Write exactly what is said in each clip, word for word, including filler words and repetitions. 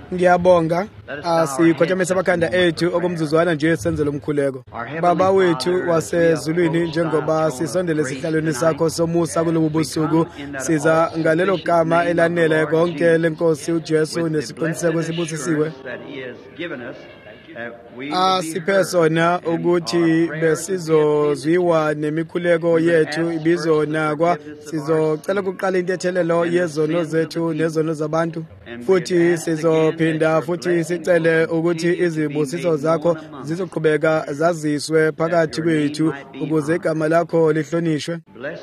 Ngiyabonga asikhothamisa amakhanda ethu okumzuzwana nje senze lomkhuleko. Baba wethu wasezulwini, njengoba sisondele esihlalweni sakho somusa kulobu busuku, siza ngalelo gama elanele konke lenkosi uJesu nesiqiniseko sibusisiwe. Asiphe sona ukuthi besizozwiwa nemikhuleko yethu ibizonakwa. Sizocela ukuqala intethelelo yezono zethu nezono zabantu, futhi sizophinda futhi sicele ukuthi izibusiso zakho zizoqhubeka zaziswe phakathi kwethu ukuze igama lakho lihlonishwe.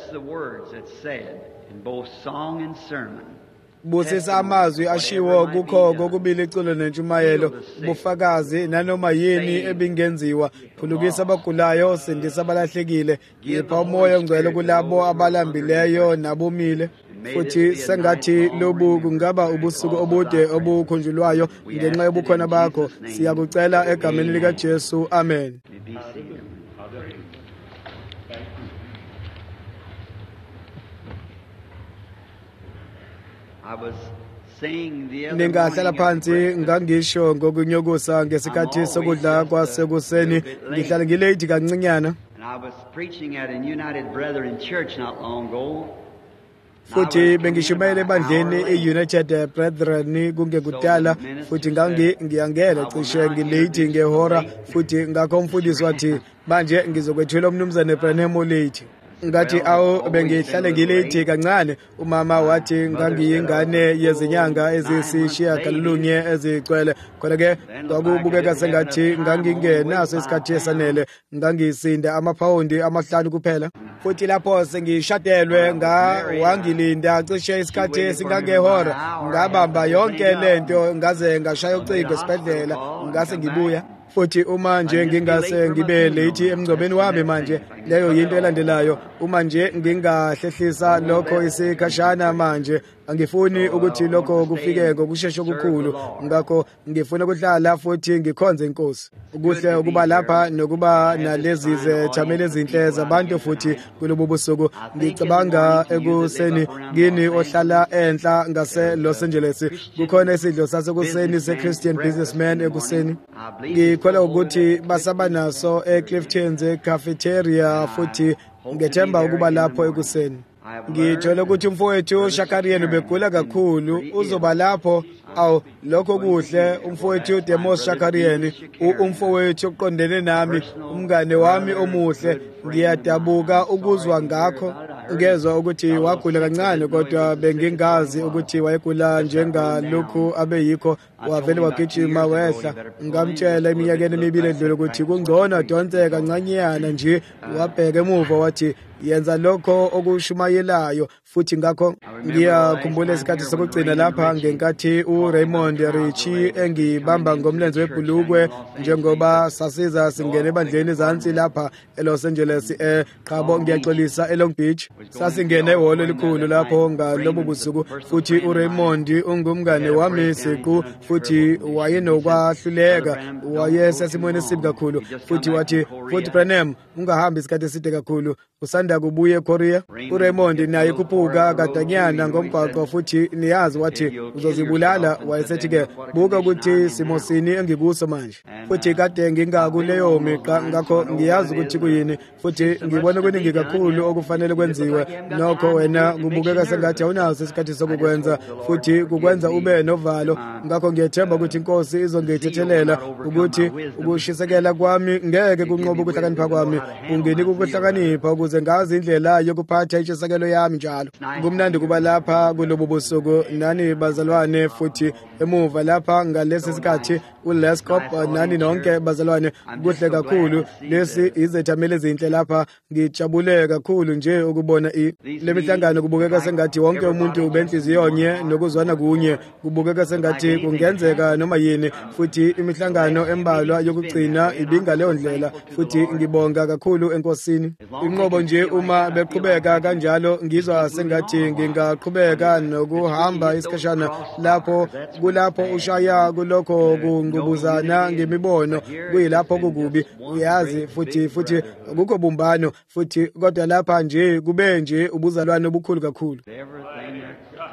Busisa amazwi ashiwo kukho kokubili iculo nentshumayelo, bufakazi nanoma yini ebingenziwa. Phulukisa abagulayo, sindisa abalahlekile, yipha umoya ongcwele kulabo abalambileyo nabomile. Futhi sengathi lobu kungaba ubusuku obude obukhunjulwayo ngenxa yobukhona bakho. Siyakucela egameni likaJesu, amen. Ningahlala phansi ngangisho ngokunyokusa ngesikhathi sokudla kwasekuseni, ngihlala ngilate kancinyana. Futhi bengishumayela ebandleni i-United Brethren kungekudala, futhi ngangi ngiyangena cishe ngilate ngehora, futhi ngakho umfundisi wathi manje ngizokwethula umnumzane Branham late. Ngathi awu bengihlale ngilate kancane. Umama wathi ngangiyingane yezinyanga ezisishiyagalolunye ezigcwele, khona ke kwakubukeka sengathi ngangingenaso isikhathi esanele, ngangisinda amaphawundi amahlanu kuphela. Futhi lapho sengishadelwe ngawangilinda cishe isikhathi esingangehora, ngabamba yonke lento ngaze ngashaya ucingo esibhedlela ngase ngibuya. Futhi uma nje ngingase ngibe late emngcwabeni wami, manje leyo yinto elandelayo. Uma nje ngingahlehlisa lokho isikhashana, manje angifuni ukuthi lokho kufike ngokusheshsha okukhulu, ngakho ngifuna ukuhlala futhi ngikhonze inkosi. Ukuhle ukuba lapha nokuba nalezi zethameli ezinhle zabantu. Futhi kulobu busuku ngicabanga ekuseni kini ohlala enhla ngase Los Angeles, kukhona isidlo sasekuseni se-Christian Businessman ekuseni. Ngikholwa ukuthi basaba naso eCliftons cafeteria, futhi ngethemba ukuba lapho ekuseni. Ngithole ukuthi umfowethu Shakarian ubegula kakhulu, uzoba lapho. Aw, lokho kuhle. Umfowethu Demos Shakarian, umfowethu oqondene nami, umngane wami omuhle. Ngiyadabuka ukuzwa ngakho. Ngezwe ukuthi wagula kancane, kodwa bengingazi ukuthi wayegula njengalokhu abeyikho. Wavele wagijima wehla. Ngamtshela iminyakeni emibili edlule ukuthi kungcono donse kancanyana nje. Wabheka emuva wathi yenza lokho okushumayelayo. Futhi ngakho ngiyakhumbula isikhathi sokugcina lapha ngenkathi uRaymond Richie engibamba ngomlenze webhulukwe, njengoba sasiza singene ebandleni ezansi lapha eLos Angeles eqhabo ngiyaxolisa eLong Beach. Sasingene ehholo elikhulu lapho ngalobo busuku, futhi uRaymond ungumngane wami siqu, futhi wayenokwahluleka, wayesesimweni esibi kakhulu. Futhi wathi, futhi Branham, ungahambi isikhathi eside kakhulu, usanda kubuya eKorea. uRaymond naye kuphuka kadanyana ngomgwaqo, futhi niyazi wathi uzozibulala. Wayesethi-ke buka ukuthi simo sini engikuso manje, futhi kade ngingakuleyo miqa, ngakho ngiyazi ukuthi kuyini, futhi ngibona kuningi kakhulu okufanele kwenziwe. Nokho wena kubukeka sengathi awunaso isikhathi sokukwenza, futhi kukwenza ube novalo. Ngakho ngiyethemba ukuthi inkosi izongithethelela ukuthi ukushisekela kwami ngeke kunqobe ukuhlakanipha kwami, kunginike ukuhlakanipha ukuze ngazi indlela yokuphatha intshisekelo yami njalo. Kumnandi kuba lapha kulobu busuku nani bazalwane, futhi emuva lapha ngalesi sikhathi uLescop nani nonke bazalwane, kuhle kakhulu. Lesi izethameli ezinhle lapha, ngijabule kakhulu nje ukubona le mihlangano. Kubukeka sengathi wonke umuntu benhliziyo nye nokuzwana kunye. Kubukeka sengathi kungenzeka noma yini, futhi imihlangano embalwa yokugcina ibinga leyo ndlela, futhi ngibonga kakhulu enkosini. Inqobo nje uma beqhubeka kanjalo, ngizwa sengathi ngingaqhubeka nokuhamba isikhashana lapho kulapho ushaya kulokho kungubuzana ngemibono, kuyilapho kukubi uyazi, futhi futhi akukho bumbano, futhi kodwa lapha nje kube nje ubuzalwane obukhulu kakhulu.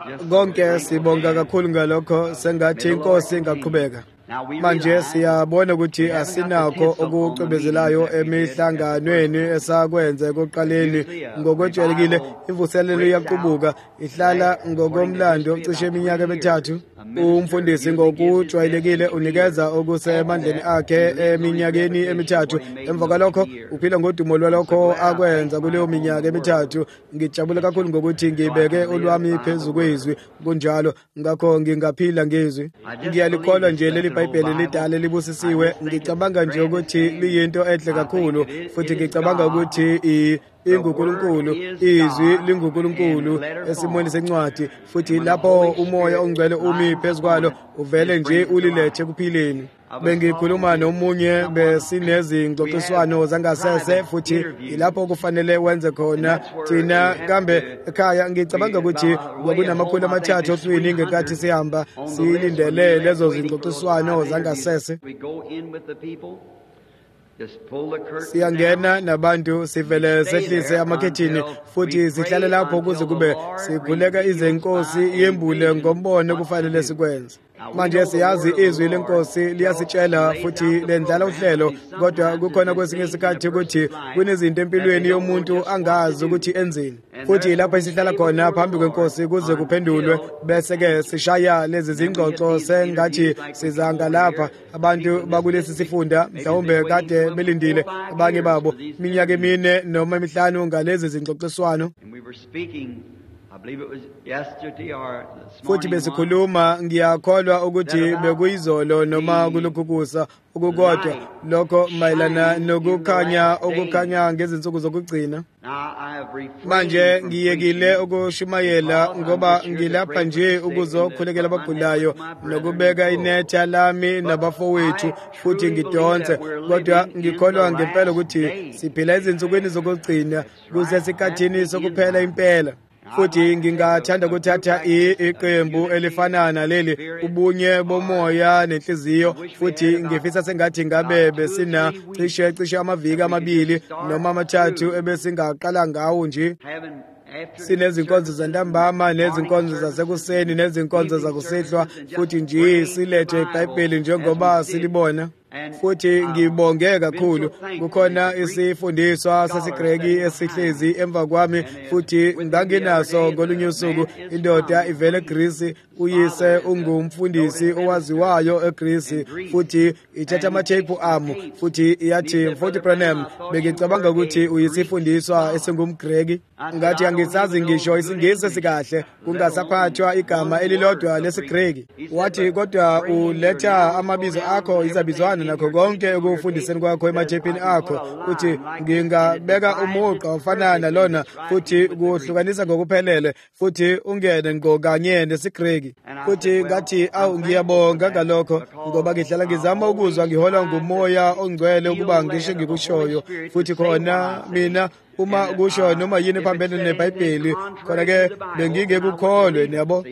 konke sibonga kakhulu ngalokho sengathi inkosi ingaqhubeka. Manje siyabona ukuthi asinakho okucebezelayo emihlanganweni esakwenze ekuqaleni ngokwejwayelekile. Imvuselelo iyaqubuka ihlala ngokomlando cishe iminyaka emithathu. Umfundisi ngokujwayelekile unikeza okusemandleni akhe eminyakeni emithathu. Emva kwalokho uphila ngodumo lwalokho akwenza kuleyo minyaka emithathu. Ngijabule kakhulu ngokuthi ngibeke ulwami phezu kwezwi kunjalo, ngakho ngingaphila ngezwi. Ngiyalikholwa nje leli iBhayibheli lidala libusisiwe. Ngicabanga nje ukuthi liyinto enhle kakhulu, futhi ngicabanga ukuthi inguNkulunkulu, izwi linguNkulunkulu esimweni sencwadi, futhi lapho umoya ongcwele umi phezu kwalo uvele nje ulilethe kuphileni. Bengikhuluma nomunye besinezingxoxiswano zangasese, futhi ilapho kufanele wenze khona thina kambe ekhaya. Ngicabanga ukuthi kwakunamakhulu amathathu oswini ngenkathi sihamba silindele lezo zingxoxiswano zangasese. Siyangena nabantu sivele sehlise amakhethini, futhi sihlale lapho kuze kube sikhuleka izenkosi yembule ngombono kufanele sikwenze. Manje siyazi izwi lenkosi liyasitshela futhi lendlala uhlelo, kodwa kukhona kwesinye isikhathi ukuthi kunezinto empilweni yomuntu angazi ukuthi enzeni, futhi lapho isihlala khona phambi kwenkosi kuze kuphendulwe, bese ke sishaya lezi zingxoxo sengathi sizanga lapha. Abantu bakulesi sifunda mhlawumbe kade belindile abanye babo iminyaka emine noma emihlanu ngalezi zingxoxiswano, futhi besikhuluma. Ngiyakholwa ukuthi bekuyizolo noma kulokhukusa ukukodwa lokho mayelana nokukhanya okukhanya ngezinsuku zokugcina. Manje ngiyekile ukushumayela ngoba ngilapha nje ukuzokhulekela abagulayo nokubeka inetha lami nabafowethu, futhi ngidonse. Kodwa ngikholwa ngempela ukuthi siphila ezinsukwini zokugcina kusesikhathini sokuphela impela. Futhi ngingathanda ukuthatha iqembu elifana naleli, ubunye bomoya nenhliziyo, futhi ngifisa sengathi ngabe besina cishe cishe amaviki amabili noma amathathu ebesingaqala ngawo nje. Sinezinkonzo zantambama nezinkonzo zasekuseni nezinkonzo zakusihlwa, futhi nje silethe iBhayibheli njengoba silibona. Futhi ngibonge kakhulu kukhona isifundiswa sesiGreki esihlezi emva kwami, futhi nganginaso ngolunye usuku. Indoda ivele eGrisi, uyise ungumfundisi owaziwayo eGrisi, futhi ithatha amathephu ami, futhi iyathi, mfowethu Branham, bengicabanga ukuthi uyisifundiswa esingumGreki. Ngathi angisazi ngisho isingisi esikahle, kungasaphathwa igama elilodwa lesiGreki. Wathi kodwa uletha amabizo akho, izabizwana nakho konke ekufundiseni kwakho emathephini akho, uthi ngingabeka umuqa ofana nalona, futhi kuhlukanisa ngokuphelele, futhi ungene ngokanye nesiGreki. Futhi ngathi awu ngiyabonga ngalokho, ngoba ngihlala ngizama ukuzwa ngiholwa ngumoya ongcwele ukuba ngisho ngikushoyo, futhi khona mina uma kusho noma yini phambene neBhayibheli, khona ke bengingekukholwe, yabo.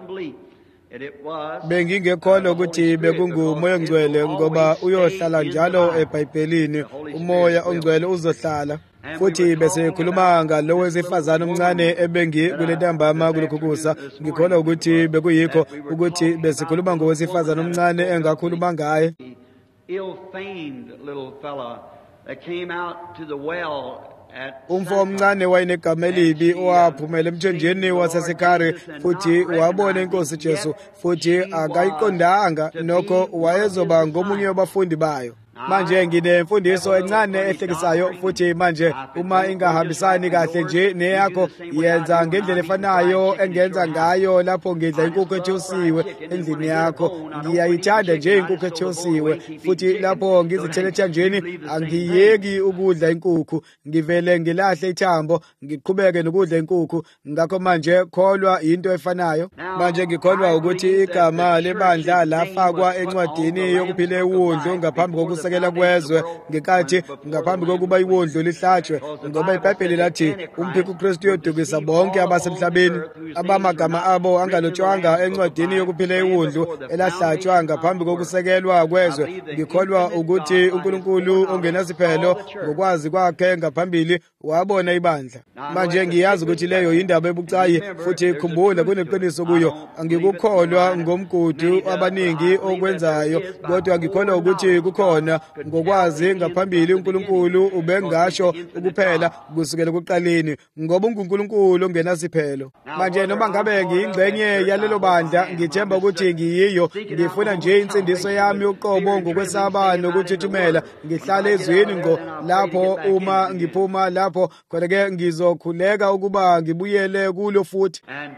Bengingekholwa ukuthi bekungumoya ongcwele, ngoba uyohlala njalo eBhayibhelini, umoya ongcwele uzohlala. Futhi bese khuluma ngalo wesifazane omncane ebengi kule ntambama kulokhukusa. Ngikholwa ukuthi bekuyikho ukuthi besikhuluma ngowesifazane omncane engakhuluma ngaye. Umfo omncane wayinegama elibi owaphumela emthonjeni waseSikhari, futhi wabona inkosi Jesu, futhi akayiqondanga nokho wayezoba ngomunye wabafundi bayo. Manje nginemfundiso encane ehlekisayo, futhi manje uma ingahambisani kahle nje neyakho, yenza ngendlela efanayo engenza ngayo lapho ngidla inkukhu ethosiwe endlini yakho. Ngiyayithanda nje inkukhu ethosiwe, futhi lapho ngizithele ethanjeni angiyeki ukudla inkukhu, ngivele ngilahle ithambo ngiqhubeke nokudla inkukhu. Ngakho manje kholwa into efanayo. Manje ngikholwa ukuthi igama lebandla lafakwa encwadini yokuphila ewundlu ngaphambi kokusa ukusekela kwezwe ngekathi ngaphambi kokuba iwondlo lihlatshwe, ngoba iBhayibheli lathi umphiko uKristu uyodukisa bonke abasemhlabeni abamagama abo angalotshwanga encwadini yokuphila iwondlo elahlatshwa ngaphambi kokusekelwa kwezwe. Ngikholwa ukuthi uNkulunkulu ongenasiphelo ngokwazi kwakhe ngaphambili wabona ibandla. Manje ngiyazi ukuthi leyo indaba ebucayi, futhi khumbula kuneqiniso kuyo. Angikukholwa ngomgudu abaningi okwenzayo, kodwa ngikholwa ukuthi kukhona ngokwazi ngaphambili uNkulunkulu ubengasho ukuphela kusukela kuqaleni, ngoba uNkulunkulu ongenasiphelo. Manje noma ngabe ngiyingxenye yalelo bandla, ngithemba ukuthi ngiyiyo. Ngifuna nje insindiso yami uqobo ngokwesaba nokuthuthumela, ngihlale ezweni ngo lapho uma ngiphuma lapho khona-ke ngizokhuleka ukuba ngibuyele kulo futhi.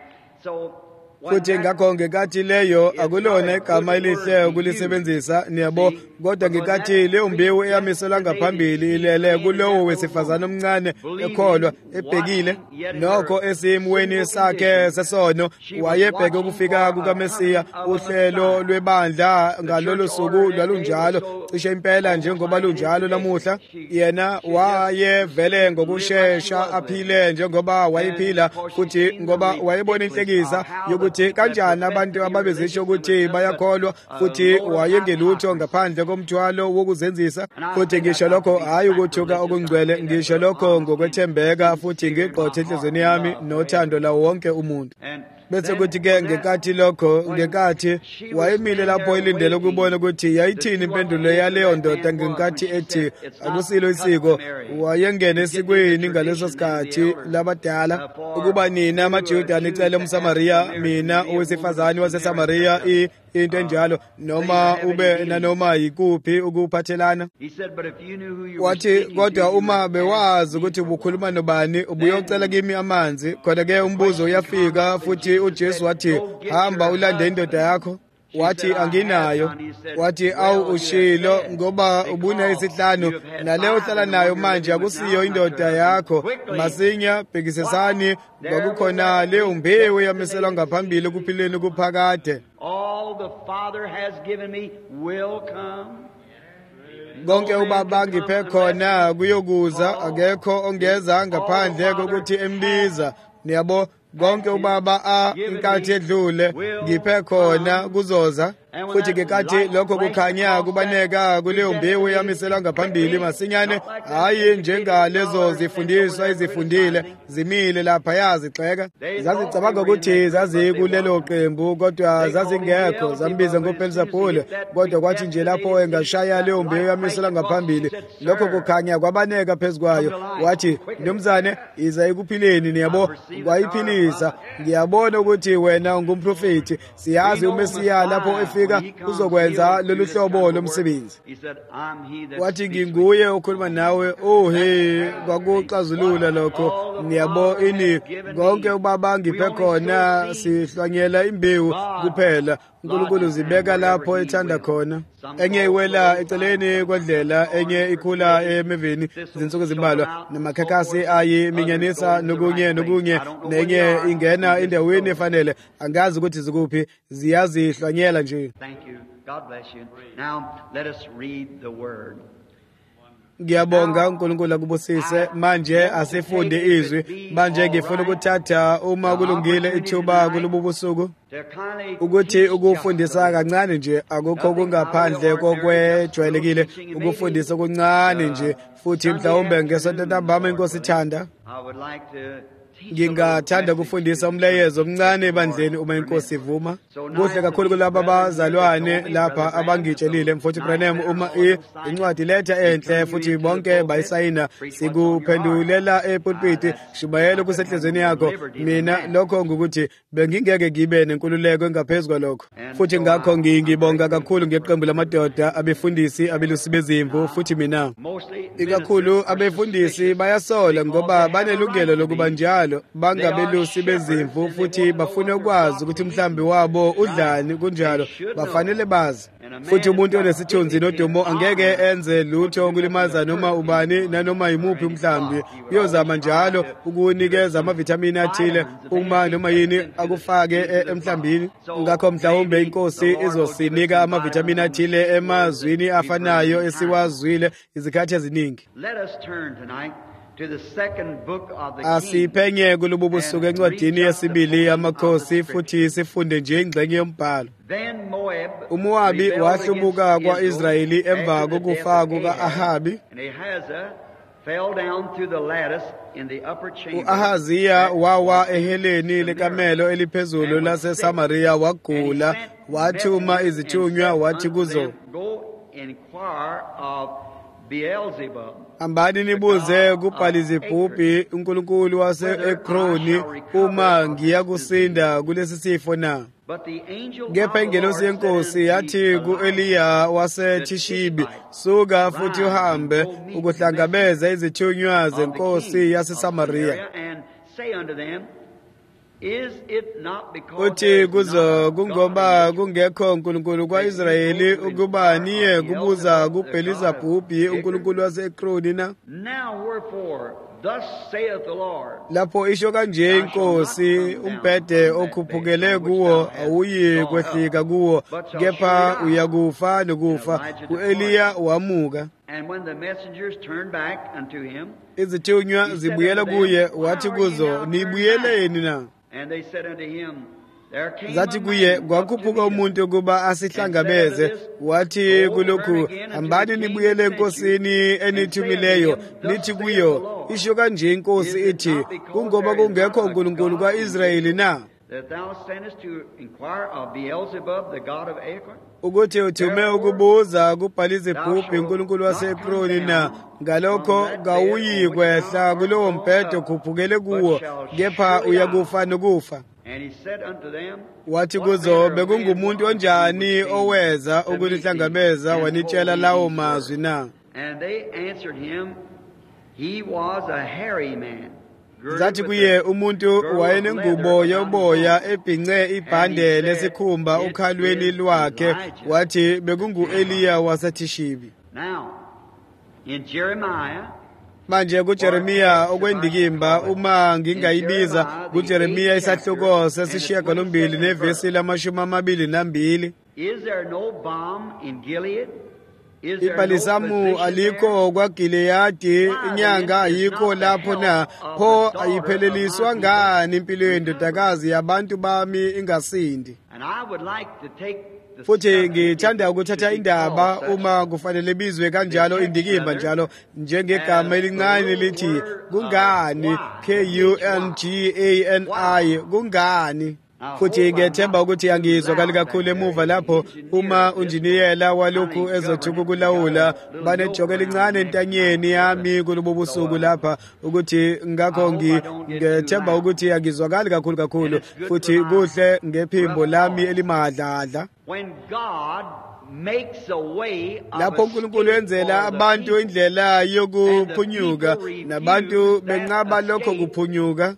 Futhi ngakho ngekathi leyo akulona igama elihle ukulisebenzisa, niyabo, kodwa ngekathi leyo mbewu eyamiselwa ngaphambili ilele kulowo wesifazane omncane ekholwa ebhekile nokho esimweni sakhe sesono, wayebheke ukufika kukaMesiya. Uhlelo lwebandla ngalolo suku lwalunjalo cishe impela njengoba lunjalo lamuhla. Yena wayevele ngokushesha aphile njengoba wayephila, futhi ngoba wayebona inhlekisa yokuthi kanjani abantu ababezisho ukuthi bayakholwa futhi wayengelutho ngaphandle komthwalo wokuzenzisa. Futhi ngisho lokho hayi ukuthuka okungcwele, ngisho lokho ngokwethembeka futhi ngiqothe enhlizweni yami nothando lawo wonke umuntu. Bese kuthi-ke ngekathi lokho, ngekathi wayemile lapho elindele ukubona ukuthi yayithini impendulo yaleyo ndoda ngenkathi ethi akusilo isiko. Wayengena esikweni ngaleso sikhathi labadala ukuba nina amaJuda nicele umSamariya, mina owesifazane waseSamariya into enjalo, noma ube nanoma yikuphi ukuphathelana. Wathi kodwa uma bewazi ukuthi ubukhuluma nobani ubuyocela kimi amanzi. Khona-ke umbuzo uyafika, futhi uJesu wathi hamba ulande indoda yakho. Wathi anginayo. Wathi awu ushilo, ngoba ubune isihlanu naleyo uhlala nayo manje akusiyo indoda yakho. Masinya bhekisesani, kwakukhona leyo mbewu eyamiselwa ngaphambili kuphileni kuphakade. All the Father has given me will come. Konke ubaba angiphe khona kuyokuza, akekho ongeza ngaphandle kokuthi embiza. Niyabo, konke ubaba a inkathi edlule ngiphe khona kuzoza. Futhi ngekathi lokho kukhanya kubaneka kuleyo mbewu eyamiselwa ngaphambili masinyane, hayi njengalezo zifundiswa ezifundile zimile lapha yazigxeka. Zazicabanga ukuthi zazikulelo qembu, kodwa zazingekho. Zambiza ngoBelzebule, kodwa kwathi nje lapho engashaya leyo mbewu eyamiselwa ngaphambili, lokho kukhanya kwabaneka phezukwayo. Wathi nomzane iza ekuphileni. Niyabo, kwayiphilisa. Ngiyabona ukuthi wena ungumprofeti. Siyazi uMesiya lapho efika uzokwenza lolu hlobo lomsebenzi. Wathi nginguye okhuluma nawe. Oh he, kwakuxazulula lokho. Niyabo ini konke ubaba ngiphe khona sihlwanyela imbewu kuphela. uNkulunkulu zibeka lapho ethanda khona. Enye iwela eceleni kwendlela, enye ikhula emeveni izinsuku ezimbalwa, namakhakhasi ayiminyanisa nokunye nokunye, nenye ingena endaweni efanele. Angazi ukuthi zikuphi, ziyazihlwanyela nje. Thank you. God bless you. Now let us read the word. Ngiyabonga uNkulunkulu akubusise. Manje asifunde izwi. Manje ngifuna ukuthatha uma kulungile ithuba kulobu busuku ukuthi ukufundisa kancane nje, akukho kungaphandle kokwejwayelekile, ukufundisa okuncane nje, futhi mhlawumbe ngesonto ntambama inkosi ithanda ngingathanda ukufundisa umlayezo omncane ebandleni uma inkosi ivuma. Kuhle kakhulu kulabo abazalwane lapha abangitshelile mfowethu Branham, uma incwadi letha enhle futhi bonke bayisayina, sikuphendulela epulpiti, shubayela kusenhlizweni yakho. Mina lokho ngukuthi bengingeke ngibe nenkululeko engaphezulu lokho. Futhi ngakho ngibonga kakhulu ngeqembu lamadoda abefundisi abelusi bezimvu. Futhi mina ikakhulu abefundisi bayasola ngoba banelungelo lokuba njalo bangabelusi bezimvu, futhi bafuna ukwazi ukuthi mhlambi wabo udlani kunjalo, bafanele bazi. futhi umuntu onesithunzi nodumo angeke enze lutho ukulimaza noma ubani nanoma yimuphi umhlambi. Uyozama njalo ukunikeza amavithamini athile uma noma yini akufake emhlambini. Ngakho mhlawumbe inkosi izosinika amavithamini athile emazwini afanayo esiwazwile izikhathi eziningi. Asiphenye kulubu busuku encwadini yesibili yamakhosi futhi sifunde nje ingxenye yombhalo. uMowabi wahlubuka kwa-Israyeli emva kokufa kuka-Ahabi. U-Ahaziya wawa eheleni lekamelo eliphezulu laseSamariya wagula, wathuma izithunywa wathi kuzo, hambani nibuze kuBhalizebhubhi unkulunkulu wase-Ekroni uma ngiyakusinda kulesi sifo na. Kepha ingelosi yenkosi yathi ku-Eliya waseThishibi, suka futhi uhambe ukuhlangabeza izithunywa zenkosi yaseSamariya. Uthi kuzo, kungoba kungekho nkulunkulu kwa-Israyeli ukuba niye kubuza kuBhelizebhubhi unkulunkulu wase-Ekroni na? Lapho isho kanje inkosi, umbhede okhuphukele kuwo awuyi kwehlika kuwo, kepha uyakufa nokufa. U-Eliya wamuka. Izithunywa zibuyela kuye, wathi kuzo, nibuyeleni na? Zathi kuye, kwakhuphuka umuntu ukuba asihlangabeze. Wathi kulokhu, hambani nibuyele enkosini enithumileyo, nithi kuyo, isho kanje inkosi ithi, kungoba kungekho nkulunkulu kwa-Israyeli na? Ukuthi uthume ukubuza kuBhalizebhubhi unkulunkulu wase-Ekroni na? Ngalokho kawuyi kwehla kulowo mbhede okhuphukele kuwo, kepha uyakufa nokufa. Wathi kuzo, bekungumuntu onjani oweza ukunihlangabeza wanitshela lawo mazwi na? Zathi kuye, umuntu wayenengubo yoboya ebhince ibhande lesikhumba ukhalweni lwakhe. Wathi bekungu-Eliya waseThishibi. Manje kuJeremiya okwendikimba, uma ngingayibiza kuJeremiya isahluko sesishiyagalombili nevesi lamashumi amabili nambili. Ibhalisamu alikho kwaGileyadi, inyanga ayikho lapho na? Pho ayipheleliswa ngani impilo yendodakazi yabantu bami ingasindi? Futhi ngithanda ukuthatha indaba uma kufanele bizwe kanjalo indikimba njalo njengegama elincane lithi kungani, K U N G A N I, kungani. Futhi ngethemba ukuthi angizwakali kakhulu emuva lapho uma unjiniyela walokhu ezothuka ukulawula banejoke elincane entanyeni yami kulobo busuku lapha, ukuthi ngakho ngethemba ukuthi angizwakali kakhulu kakhulu futhi kuhle ngephimbo lami elimadladla. Lapho uNkulunkulu wenzela abantu indlela yokuphunyuka nabantu benqaba lokho kuphunyuka,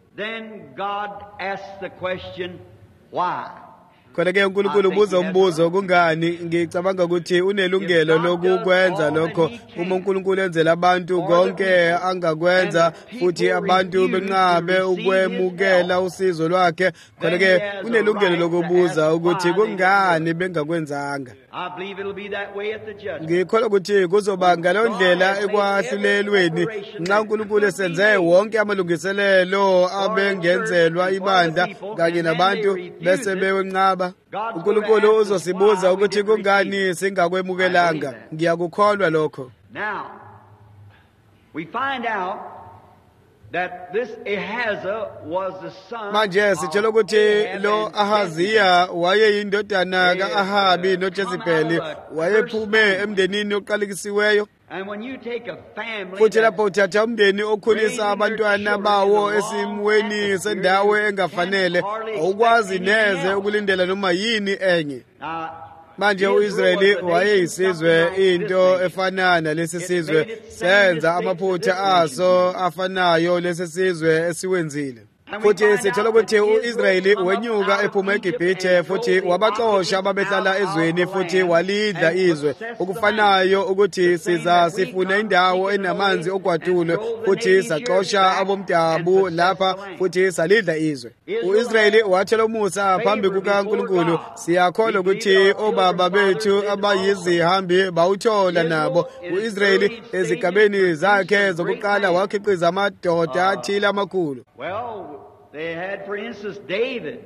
khona-ke uNkulunkulu ubuza umbuzo, kungani? Ngicabanga ukuthi unelungelo lokukwenza lokho uma uNkulunkulu enzela abantu konke angakwenza futhi abantu benqabe ukwemukela usizo lwakhe. Khona-ke unelungelo lokubuza ukuthi kungani bengakwenzanga. Ngikholwa ukuthi kuzoba ngalo ndlela ekwahlulelweni nxa uNkulunkulu esenze wonke amalungiselelo abengenzelwa ibandla kanye nabantu bese bewenqaba. uNkulunkulu uzosibuza ukuthi kungani singakwemukelanga. Ngiyakukholwa lokho. Now we find out that this Ahaziah was the son. Manje sitshela ukuthi lo Ahaziya wayeyindodana ka-Ahabi noJezebeli, wayephume emndenini oqalekisiweyo. And when you take a family, futhi lapho uthatha umndeni okhulisa abantwana bawo esimweni sendawo engafanele, awukwazi neze ukulindela noma yini enye. Manje u-Israyeli wayeyisizwe into efanana lesi sizwe, senza amaphutha aso afanayo lesi sizwe esiwenzile. futhi sithola ukuthi u-Israyeli wenyuka ephuma eGibhithe futhi wabaxosha ababehlala ezweni futhi walidla izwe okufanayo ukuthi siza sifuna indawo enamanzi ogwadule futhi saxosha abomdabu lapha futhi salidla izwe. U-Israyeli wathela umusa phambi kukaNkulunkulu. Siyakholwa ukuthi obaba bethu abayizihambi bawuthola nabo u-Israyeli ezigabeni zakhe zokuqala wakhiqiza amadoda athile amakhulu. They had, for instance, David.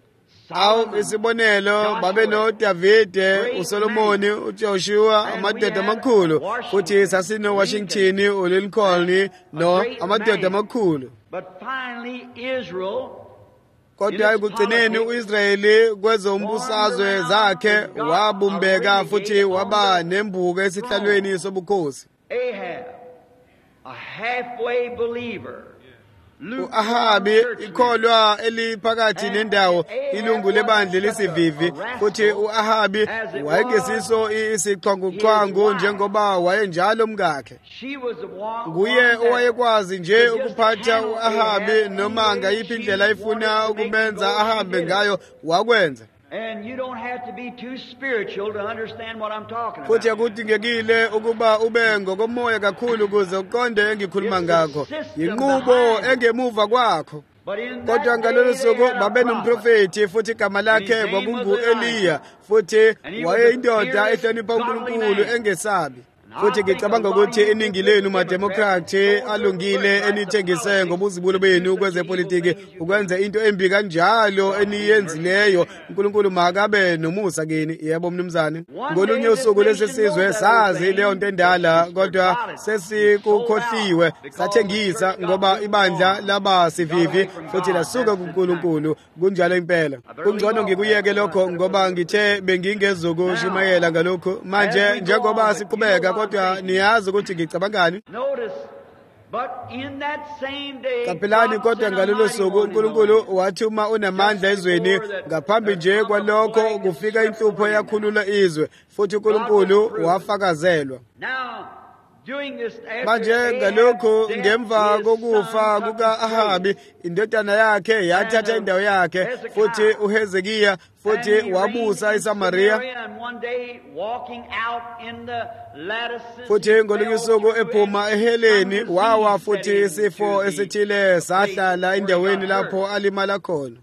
Awu isibonelo babeno David, uSolomoni, uJoshua, amadoda amakhulu futhi sasino Washington, uLincoln no amadoda amakhulu. But finally Israel, kodwa ekugcineni uIsrayeli kwezombusazwe zakhe wabumbeka futhi waba nembuko esihlalweni sobukhosi. Ahab, a halfway believer. U-Ahabi ikholwa eliphakathi nendawo ilungu lebandla lesivivi futhi u-Ahabi wayengesiso isiqhwanguqhwangu njengoba wayenjalo umkakhe. Nguye owayekwazi nje ukuphatha u-Ahabi noma ngayiphi indlela ifuna ukumenza ahambe ngayo wakwenza. And you don't have to be too spiritual to understand what I'm talking about. Futhi akudingekile ukuba ube ngokomoya kakhulu ukuze uqonde engikhuluma ngakho. Inqubo engemuva kwakho. Kodwa ngalolu suku babenomprofeti futhi igama lakhe kwakungu-Eliya futhi wayeyindoda ehlonipha uNkulunkulu engesabi. Futhi ngicabanga ukuthi iningi lenu mademokrati alungile enithengise ngobuzibulo benu kwezepolitiki ukwenza into embi kanjalo eniyenzileyo. uNkulunkulu makabe nomusa kini. Yebo mnumzane, ngolunye usuku lesizwe sazi leyo nto endala kodwa sesikukhohliwe sathengisa ngoba ibandla laba sivivi futhi lasuka kuNkulunkulu. Kunjalo impela. Kungcono ngikuyeke lokho ngoba ngithe bengingezokushumayela ngalokho manje njengoba siqhubeka kodwa niyazi ukuthi ngicabangani. Kapelani kodwa ngalolu suku uNkulunkulu wathuma unamandla ezweni ngaphambi nje kwalokho kufika inhlupho yakhulula izwe futhi uNkulunkulu wafakazelwa. Manje ngalokho ngemva kokufa kuka-Ahabi indodana yakhe yathatha indawo yakhe futhi uHezekiya futhi wabusa eSamariya. Futhi ngolunye usuku ephuma eheleni wawa futhi isifo esithile sahlala endaweni lapho alimala khona.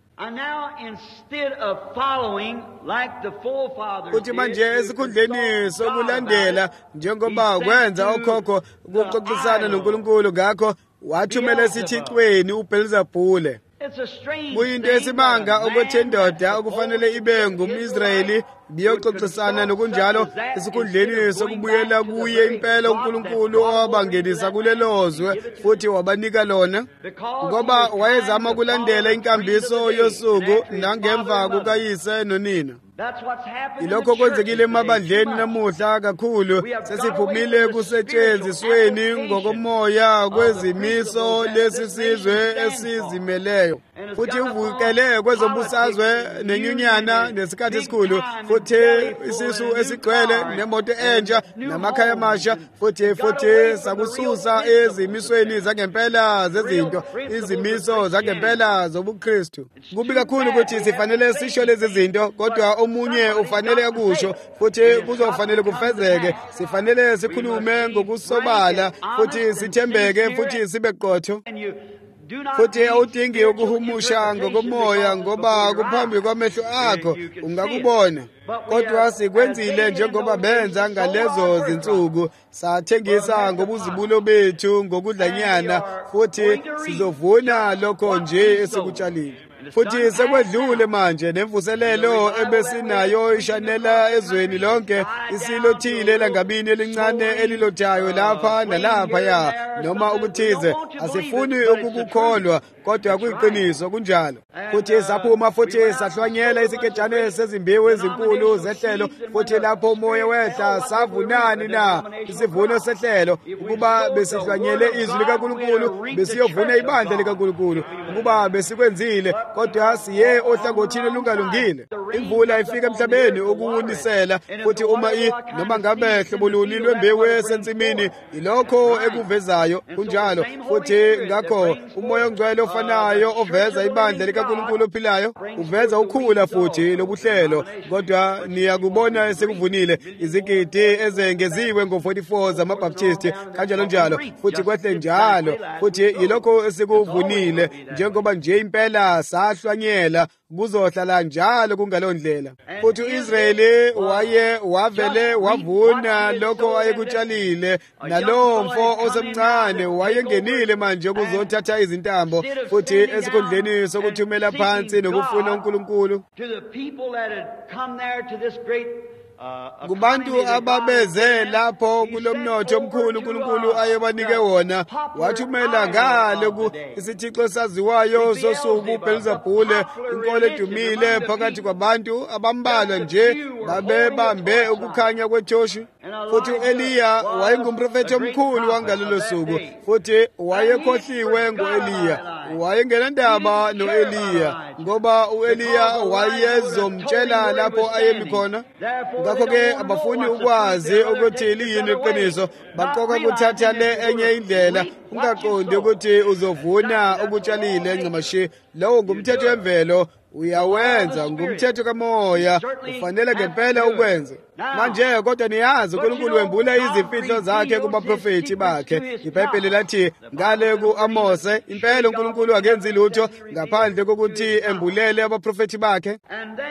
Kuthi manje esikhundleni sokulandela njengoba kwenza okhokho ukuxoxisana noNkulunkulu ngakho wathumela esithixweni uBelzebule. Kuyinto esimanga ukuthi indoda okufanele ibe ngumIsrayeli biyoxoxisana nokunjalo esikhundleni sokubuyela kuye impela uNkulunkulu owabangenisa kulelozwe futhi wabanika lona ngoba wayezama kulandela inkambiso yosuku nangemva kukayise nonina. Ilokho kwenzekile emabandleni namuhla kakhulu. Sesiphumile kusetshenzisweni ngokomoya kwezimiso lesisizwe esizimeleyo futhi uvukele kwezombusazwe nenyunyana nesikhathi esikhulu futhi isisu esigcwele nemoto entsha namakhaya amasha futhi futhi sakususa ezimisweni zangempela zezinto, izimiso zangempela zobuKristu. Kubi kakhulu ukuthi sifanele sisho lezi zinto kodwa omunye ufanele akusho futhi kuzofanele kufezeke. Sifanele sikhulume ngokusobala futhi sithembeke futhi sibe qotho. Futhi awudingi ukuhumusha ngokomoya ngoba kuphambi kwamehlo akho ungakubona. Kodwa sikwenzile njengoba benza ngalezo zinsuku. Sathengisa ngobuzibulo bethu ngokudlanyana futhi sizovuna lokho nje esikutshalile. Futhi sekwedlule manje nemvuselelo ebesinayo ishanela ezweni lonke isilothile langabini elincane elilothayo lapha nalapha ya noma ukuthize. Asifuni ukukukholwa kodwa kuyiqiniso kunjalo. Futhi saphuma futhi sahlwanyela isiketshane sezimbewu ezinkulu zehlelo futhi lapho umoya wehla savunani na isivuno sehlelo ukuba besihlwanyele izwi likaNkulunkulu besiyovuna ibandla likaNkulunkulu ukuba besikwenzile kodwa siye ohlangothini lungalungile. Imvula ifika emhlabeni ukuwunisela, futhi uma i noma ngabe hlobo luni lwembewu esensimini ilokho ekuvezayo kunjalo. Futhi ngakho umoya ongcwele ofanayo oveza ibandla likaNkulunkulu ophilayo uveza ukhula futhi lobuhlelo. Kodwa niyakubona esekuvunile izigidi ezengeziwe ngo forty-four zamabaptisti kanjalo njalo, futhi kwehle njalo, futhi yilokho esekuvunile njengoba nje impela sahlwanyela kuzohlala njalo kungalondlela. Futhi uIsrayeli waye wavele wavuna lokho ayekutshalile, nalowo mfo osemncane wayengenile manje ukuzothatha izintambo futhi esikhundleni sokuthumela phansi nokufuna uNkulunkulu kubantu ababeze lapho kulomnotho omkhulu uNkulunkulu ayebanike wona. Wathumela ngale ku isithixo saziwayo sosuku uBelzebule, inkolo edumile phakathi kwabantu abambalwa nje babebambe ukukhanya kwethoshi. Futhi uEliya wayengumprofethi omkhulu wangalelo suku, futhi wayekhohliwe ngo-Eliya. Wayengenandaba no-Eliya ngoba uEliya wayezomtshela lapho ayemi khona. Ngakho-ke abafuni ukwazi ukuthi liyini iqiniso, baqoka kuthatha le enye indlela. Ungaqondi ukuthi uzovuna ukutshalile ncamashi. Lowo ngumthetho wemvelo, uyawenza ngumthetho kamoya, ufanele ngempela ukwenza. Manje kodwa niyazi uNkulunkulu wembula izimfihlo zakhe kubaprofethi bakhe. IBhayibheli lathi ngale ku-Amose, impela uNkulunkulu akenzi lutho ngaphandle kokuthi embulele abaprofethi bakhe.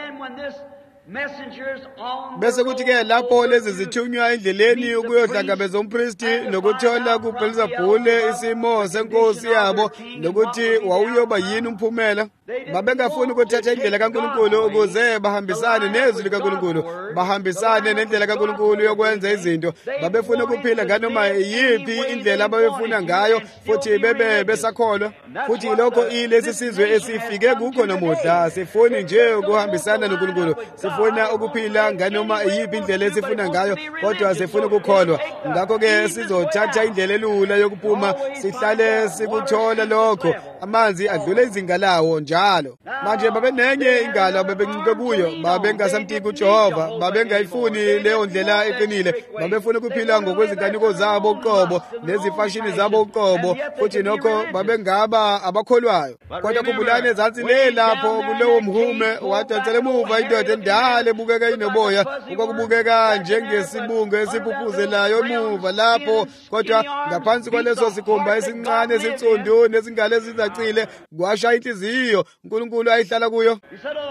Bese kuthi-ke lapho lezi zithunywa endleleni ukuyohlangabeza umpristi nokuthola kuBelzebule isimo senkosi yabo nokuthi wawuyoba yini umphumela, babengafuni ukuthatha indlela kaNkulunkulu ukuze bahambisane nezwi likaNkulunkulu, bahambisane nendlela kaNkulunkulu yokwenza izinto. Babefuna ukuphila nganoma yiphi indlela ababefuna ngayo, futhi bebe besakholwa. Futhi lokho ilesi sizwe esifike kukho namuhla, sifuni nje ukuhambisana noNkulunkulu, sifuna ukuphila nganoma yiphi indlela esifuna ngayo, kodwa sifuna ukukholwa. Ngakho-ke sizothatha indlela elula yokuphuma, sihlale sikuthola lokho. Amanzi adlule izinga lawo njalo. Manje babenenye ingalo bebencike kuyo, babengasamtiki uJehova, babengayifuni leyo ndlela eqinile, babefuna ukuphila ngokwezinkaniko zabo uqobo nezifashini zabo uqobo, futhi nokho babengaba abakholwayo. Kodwa khumbulani ezansi le lapho kulowo mhume wadansela emuva indoda endala ebukeka inoboya, okwakubukeka njengesibungu esiphuphuzelayo emuva lapho, kodwa ngaphansi kwaleso sikhumba esincane esinsundu nezingalo ezizacile kwasha inhliziyo uNkulunkulu ayihlala kuyo.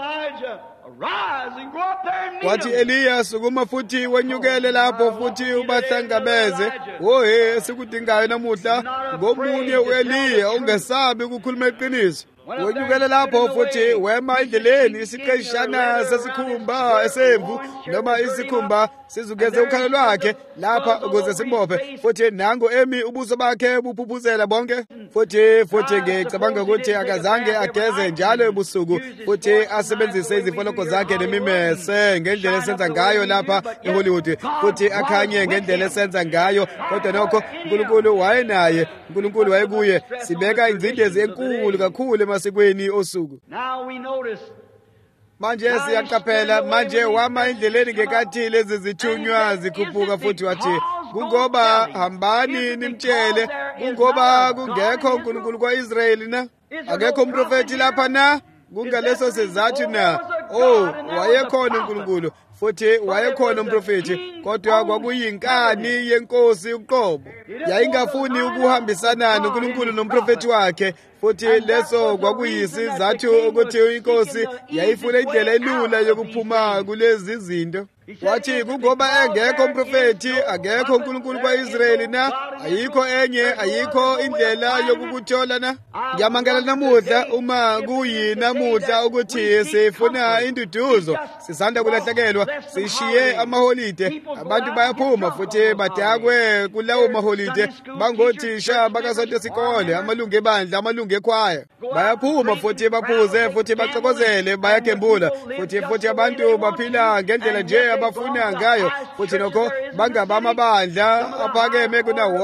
Wathi Eliya, sukuma futhi wenyukele lapho futhi ubahlangabeze. Ohe, sikudingayo namuhla ngomunye uEliya, ungesabi ukukhuluma iqiniso. Wenyukele lapho futhi wema endleleni isiqeshana sesikhumba esemvu noma isikhumba sizugeze ukhalo lwakhe lapha ukuze simbophe, futhi nango emi ubuso bakhe buphuphuzela bonke. Futhi futhi ngicabanga ukuthi akazange ageze njalo ebusuku, futhi asebenzise izifoloko zakhe nemimese ngendlela esenza ngayo lapha eHollywood, futhi akhanye ngendlela esenza ngayo. Kodwa nokho uNkulunkulu wayenaye, uNkulunkulu wayekuye. Sibeka ingcindezi enkulu kakhulu emasikweni osuku. Manje siyaqaphela, manje wama endleleni ngekathi lezi zithunywa zikhuphuka, futhi wathi kungoba hambani nimtshele, kungoba kungekho uNkulunkulu kwa-Israyeli na, akekho umprofethi lapha na, kungaleso sizathu na. Oh, wayekhona uNkulunkulu, futhi wayekhona umprofethi, kodwa kwakuyinkani yenkosi uqobo. Yayingafuni ukuhambisana noNkulunkulu nomprofethi wakhe, futhi leso kwakuyisizathu ukuthi inkosi yayifuna indlela elula yokuphuma kulezi zinto. Wathi kungoba engekho umprofethi, akekho uNkulunkulu kwa-Israyeli na, ayikho enye, ayikho indlela yokukuthola na. Ngiyamangala namuhla uma kuyinamuhla ukuthi sifuna induduzo, sisanda kulahlekelwa, sishiye amaholide, abantu bayaphuma futhi badakwe kulawo maholide, bangothisha bakasonto sikole, amalungu ebandla, amalungu ekhwaya, bayaphuma futhi baphuze futhi baxokozele, bayagembula futhi futhi abantu baphila ngendlela nje abafuna ngayo, futhi nokho bangabamabandla aphakeme kunawo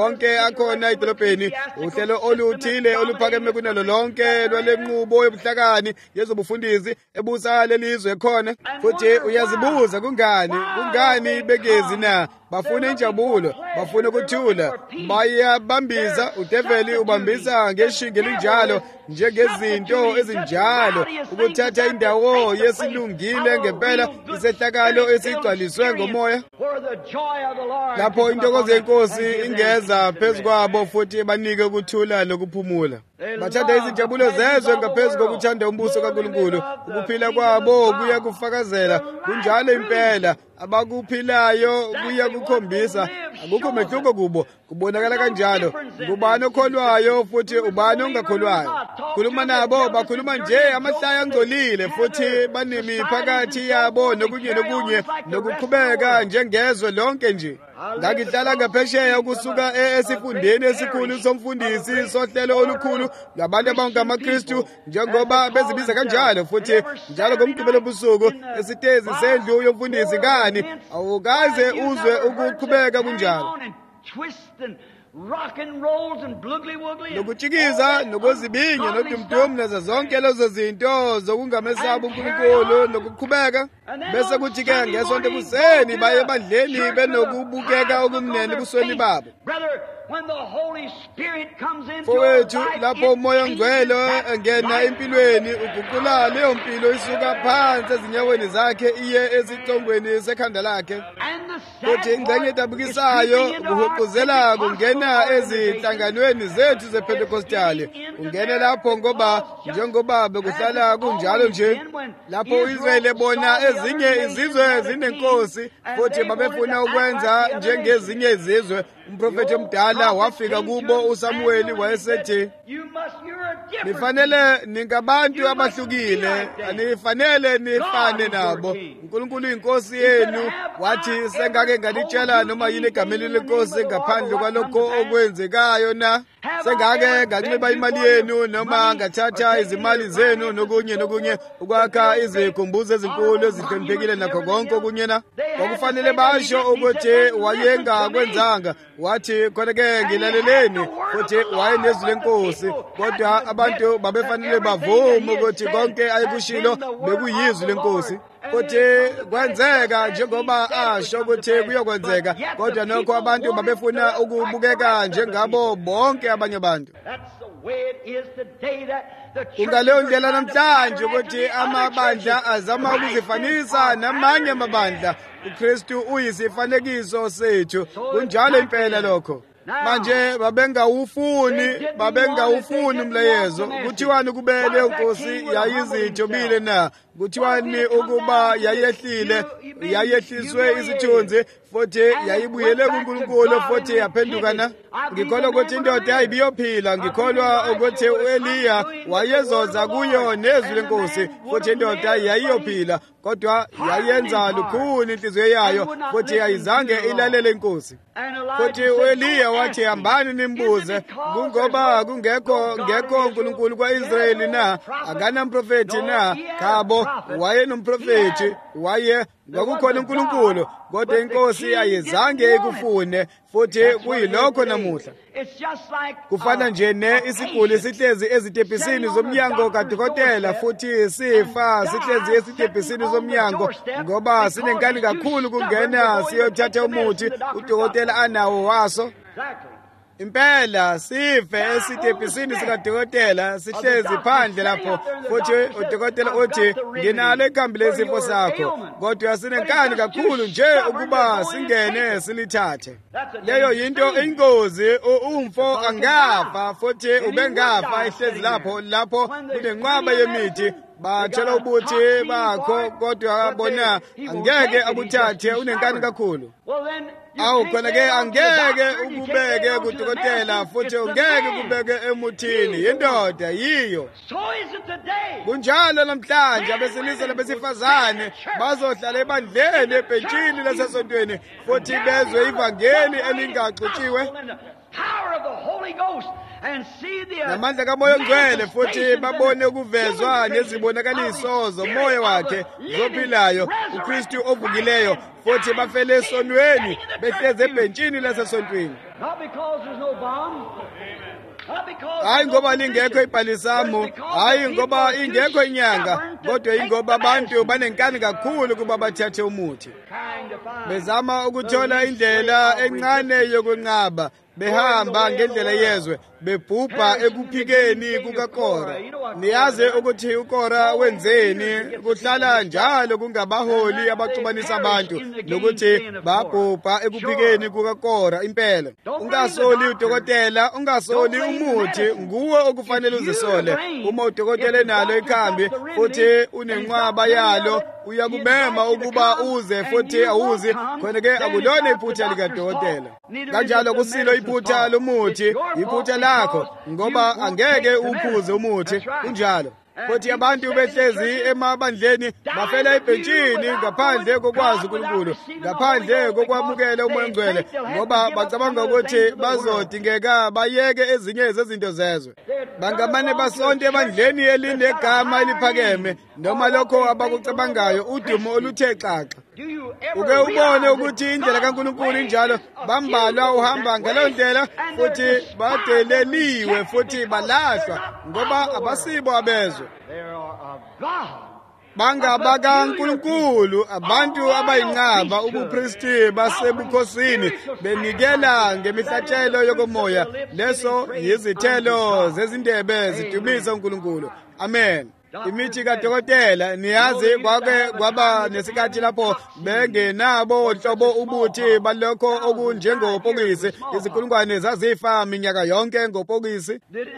wonke akhona edolobheni, uhlelo oluthile oluphakeme kunalo lonke lwalenqubo yobuhlakani yezobufundisi ebusa lelizwe khona. Futhi uyazibuza kungani kungani begezi na bafuna injabulo, bafuna ukuthula, bayabambiza udeveli ubambisa ngeshinge linjalo njengezinto ezinjalo ukuthatha indawo yesilungile ngempela isehlakalo esigcwaliswe ngomoya, lapho intokozo yenkosi ingeza phezu kwabo futhi banike ukuthula lokuphumula. Bathanda izinjabulo zezwe ngaphezu kokuthanda umbuso kaNkulunkulu. Ukuphila kwabo kuya kufakazela kunjalo impela, abakuphilayo kuya kukhombisa. Akukho mehluko kubo, kubonakala kanjalo. Ngubani okholwayo futhi ubani ongakholwayo. Khuluma nabo, bakhuluma nje amahlaya angcolile futhi banimi phakathi yabo nokunye nokunye nokuqhubeka njengezwe lonke nje. Ngakihlala ngaphesheya ukusuka esifundeni esikhulu somfundisi sohlelo olukhulu labantu abangamaKristu njengoba bezibiza kanjalo, futhi njalo ngomgqibelo busuku esitezi sendlu yomfundisi kani awukaze uzwe ukuqhubeka kunjalo. Nokutshikiza nokuzibinya nodumdum nazo zonke lezo zinto zokungamesaba uNkulunkulu nokuqhubeka. Bese kuthi-ke ngesonto ekuseni baye ebandleni benokubukeka okumnene ebusweni babo. Fowethu, lapho umoya ongcwele engena empilweni uguqula leyo mpilo isuka phansi ezinyaweni zakhe iye esicongweni sekhanda lakhe. Futhi ingxenye edabukisayo kuhuquzela kungena ezinhlanganweni zethu zePentekostali. Ungene lapho ngoba njengoba bekuhlala kunjalo nje, lapho uIsrayeli ebona ezinye izizwe zinenkosi futhi babefuna ukwenza njengezinye izizwe. Umprofeti omdala wafika kubo uSamueli wayesethi, nifanele ningabantu abahlukile, anifanele nifane nabo. uNkulunkulu inkosi yenu wathi sengake nganitshela noma yini egameni lenkosi ngaphandle kwalokho okwenzekayo na? Sengake nganxiba imali yenu noma ngathatha izimali zenu nokunye nokunye ukwakha izikhumbuzo ezinkulu ezihloniphekile nakho konke okunye na? Kwakufanele basho ukuthi wayengakwenzanga. Wathi khona-ke ngilaleleni futhi wayenezwi lenkosi, kodwa abantu babefanele bavume ukuthi konke ayekushilo bekuyizwi lenkosi. Futhi kwenzeka njengoba asho ukuthi kuyokwenzeka, kodwa nokho abantu babefuna ukubukeka njengabo bonke abanye abantu. Kungaleyo ndlela namhlanje ukuthi amabandla azama ukuzifanisa namanye amabandla. uKristu uyisifanekiso sethu, kunjalo impela lokho. Manje babengawufuni babengawufuni umlayezo. Kuthiwani ukube leyo nkosi yayizithobile na? Kuthiwani ukuba yayehlile, yayehliswe izithunzi futhi yayibuyele kuNkulunkulu futhi yaphendukana? Ngikholwa ukuthi indoda yayibiyophila. Ngikholwa ukuthi uEliya wayezoza kuyo nezwi lenkosi futhi indoda yayiyophila, kodwa yayenza lukhuni inhliziyo yayo futhi yayizange ilalele inkosi. Futhi uEliya wathi hambani nimbuze, kungoba kungekho ngekho uNkulunkulu kwa-Israyeli na? Akana mprofeti na? Khabo wayenomprofeti, waye ngakukhona uNkulunkulu, kodwa inkosi ayizange ikufune, futhi kuyilokho namuhla. Kufana nje ne isiguli sihlezi ezitepisini zomnyango kadokotela futhi sifa sihlezi ezitepisini zomnyango ngoba sinenkani kakhulu kungena siyothatha umuthi udokotela anawo waso. Impela sife esitepisini sikadokotela sihlezi phandle lapho, futhi udokotela uthi nginalo ikhambi lesifo sakho, kodwa sinenkani kakhulu nje ukuba singene silithathe. Leyo yinto ingozi. Umfo angafa futhi ubengafa ehlezi lapho lapho kunenqwaba yemithi. Bathola ubuthi bakho kodwa bona angeke abuthathe, unenkani kakhulu. Awu khona-ke angeke ukubeke kudokotela futhi ungeke kubeke emuthini. Yindoda yiyo. Kunjalo namhlanje abesilisa labesifazane bazohlala ebandleni ebhentshini lasesontweni futhi bezwe ivangeli elingaxutshiwe. Holy Ghost and see the namandla kamoya ongcwele futhi babone ukuvezwa nezibonakaliso zomoya wakhe zophilayo uKristu ovukileyo futhi bafele esonweni behleze ebhentshini lasesontweni. Not because there's no bomb. Hayi ngoba lingekho ibhalisamo, hayi ngoba ingekho inyanga, kodwa ingoba abantu banenkani kakhulu kuba bathathe umuthi. Bezama ukuthola indlela encane yokwenqaba, behamba ngendlela yezwe, bebhubha ekuphikeni kukaKora. Niyazi ukuthi uKora wenzeni? Kuhlala njalo kungabaholi abaxubanisa abantu nokuthi babhubha ekuphikeni kukaKora impela. Ungasoli udokotela, ungasoli umuthi, nguwe okufanele uzisole. Uma udokotela enalo ikhambi futhi unenqwaba yalo, uyakubema ukuba uze futhi awuzi, khona ke akulona iphutha likadokotela. Kanjalo kusilo iphutha lomuthi, iphutha lakho ngoba angeke uphuze umuthi kunjalo. Futhi abantu behlezi emabandleni bafela ebhentshini ngaphandle kokwazi uNkulunkulu, ngaphandle kokwamukela umoya ongcwele, ngoba bacabanga ukuthi bazodingeka bayeke ezinye zezinto zezwe. Bangamane basonke ebandleni elinegama eliphakeme noma lokho abakucabangayo, udumo oluthe xaxa. Uke ubone ukuthi indlela kaNkulunkulu injalo, bambalwa uhamba ngaleyo ndlela futhi badeleliwe futhi balahlwa ngoba abasibo abezwe. Bangabaka uNkulunkulu, abantu abayinqaba ubupristi basebukhosini benikela ngemihlatshelo yokomoya. Leso yizithelo zezindebe zidumisa uNkulunkulu. Amen. Imithi kadokotela niyazi kwake kwaba nesikhathi lapho bengenabo ohlobo ubuthi balokho okunjengopokisi, izikulungwane zazifa minyaka yonke ngopokisi.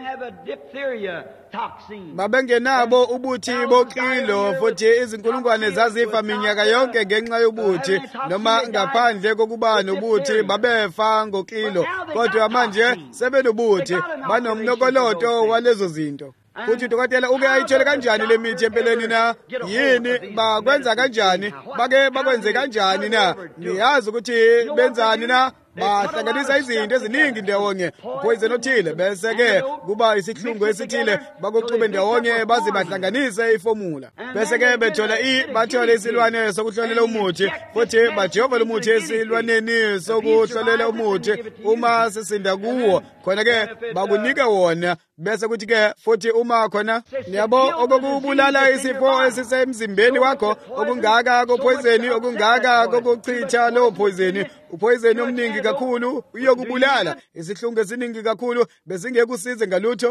Babengenabo ubuthi boqilo futhi izinkulungwane zazifa minyaka yonke ngenxa yobuthi, noma ngaphandle kokuba nobuthi babefa ngoqilo. Kodwa manje sebenobuthi, banomnokoloto walezo zinto. Futhi udokotela uke ayithole kanjani le mithi empeleni na? Yini bakwenza kanjani? Bake bakwenze kanjani na? Niyazi ukuthi benzani na? Bahlanganisa izinto eziningi ndawonye, poison othile, bese ke kuba isihlungu esithile, bakuxube ndawonye baze bahlanganise iformula. Bese ke bethola i bathola isilwane sokuhlolela umuthi, futhi bajova umuthi esilwaneni sokuhlolela umuthi. Uma sesinda kuwo khona ke bakunika wona, bese kuthi ke futhi uma khona niyabo okukubulala isifo esisemzimbeni wakho, okungaka kopoison, okungaka kokuchitha lo poison, upoison omningi kakhulu uyokubulala, isihlungu esiningi kakhulu besingeke usize ngalutho.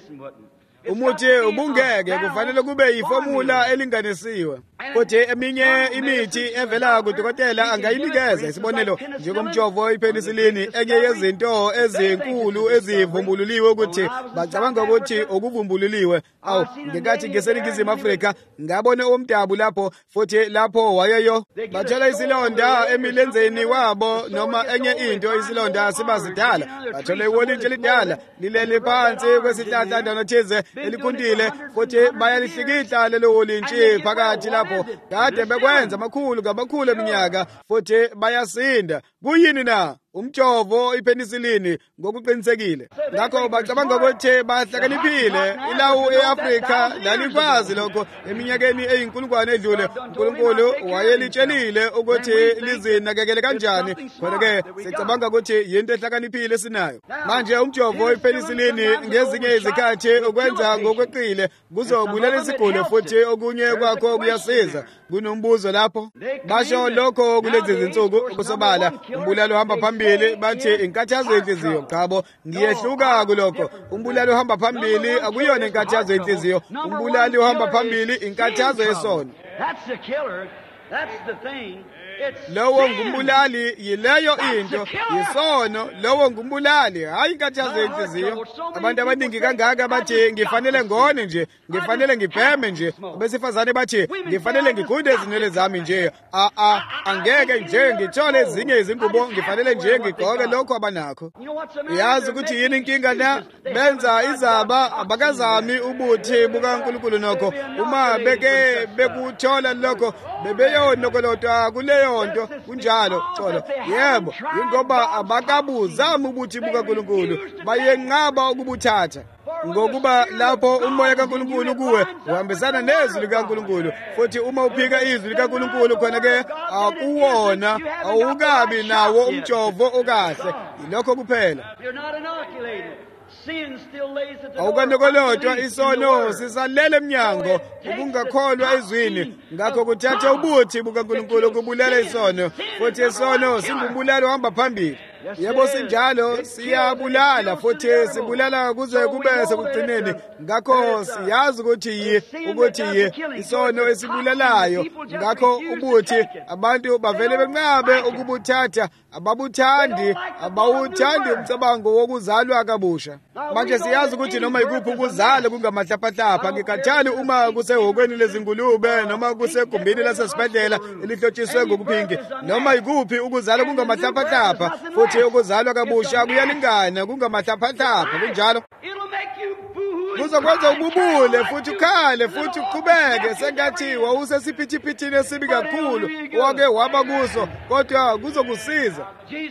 Umuthi ubungeke, kufanele kube yiformula elinganisiwe. Futhi eminye imithi evela kudokotela angayinikeza, isibonelo njengomjovo ipenicillin, enye yezinto ezinkulu ezivumbululiwe ukuthi bacabanga ukuthi okuvumbululiwe. Awu ngekathi ngeseningizimu Afrika ngabone omdabu lapho, futhi lapho wayeyo bathola isilonda emilenzeni wabo noma enye into, isilonda sibasidala, bathola iwolintshe lidala lilele phansi kwesihlahla ndanothize elikundile, futhi bayalihlikihla lelo wolintshi phakathi lapho. Kade bekwenza amakhulu ngamakhulu eminyaka futhi bayasinda. Kuyini na? Umjovo ipenicillin ngokuqinisekile. Ngakho bacabanga ukuthi bahlakaniphile. Ilawu eAfrika lalikwazi lokho eminyakeni eyinkulungwane edlule. uNkulunkulu wayelitshelile ukuthi lizinakekele kanjani. Khona ke sicabanga ukuthi yinto ehlakaniphile esinayo. Manje umjovo ipenicillin ngezinye izikhathi ukwenza ngokweqile kuzobulala isiguli, futhi okunye kwakho kuyasiza. Kunombuzo lapho. Basho lokho kulezi zinsuku kusobala umbulalo uhamba phambili, bathi inkathazo yenhliziyo. Chabo ngiyehluka kulokho. Umbulalo uhamba phambili akuyona inkathazo yenhliziyo, umbulali uhamba phambili inkathazo yesono. That's the killer. That's the thing. Lowo ngumbulali, yileyo into, yisono. Lowo ngumbulali, hayi inkathazo yenhliziyo. Abantu abaningi kangaka bathi ngifanele ngone nje, ngifanele ngibheme nje. Abesifazane bathi ngifanele ngigunde izinwele zami nje. A a angeke nje ngithole ezinye izingubo, ngifanele nje ngigqoke lokho abanakho. Yazi ukuthi yini inkinga na? Benza izaba abakazami ubuthi bukaNkulunkulu nokho. Uma beke bekuthola lokho bebeyonokolotwa kuleyo leyo nto kunjalo Xolo yebo ingoba abakabuzama ubuthi bukaNkulunkulu bayenqaba ukubuthatha ngokuba lapho umoya kaNkulunkulu kuwe uhambisana nezwi likaNkulunkulu futhi uma uphika izwi likaNkulunkulu khona ke akuwona awukabi nawo umjovo okahle ilokho kuphela awukandokolotwa isono sisalele emnyango ukungakholwa ezwini ngakho kuthatha ubuthi bukaNkulunkulu kubulela isono futhi isono singumbulalo ohamba phambili yebo sinjalo siyabulala futhi sibulala kuze kube sekugcineni ngakho siyazi ukuthi ukuthi isono esibulalayo ngakho ubuthi abantu bavele benqabe ukubuthatha ababuthandi abawuthandi umcabango wokuzalwa kabusha manje siyazi ukuthi noma ikuphi ukuzala kungamahlapahlapha ngikathali uma kusehokweni lezingulube noma kusegumbini lasesibhedlela elihlotshiswe ngokuphinki noma ikuphi ukuzala kungamahlapahlapha futhi ukuzalwa kabusha kuyalingana kungamahlapahlapha kunjalo kuzokwenza ububule futhi ukhale futhi uqhubeke sengathi wawusesiphithipithini esibi kakhulu wake waba kuso kodwa kuzokusiza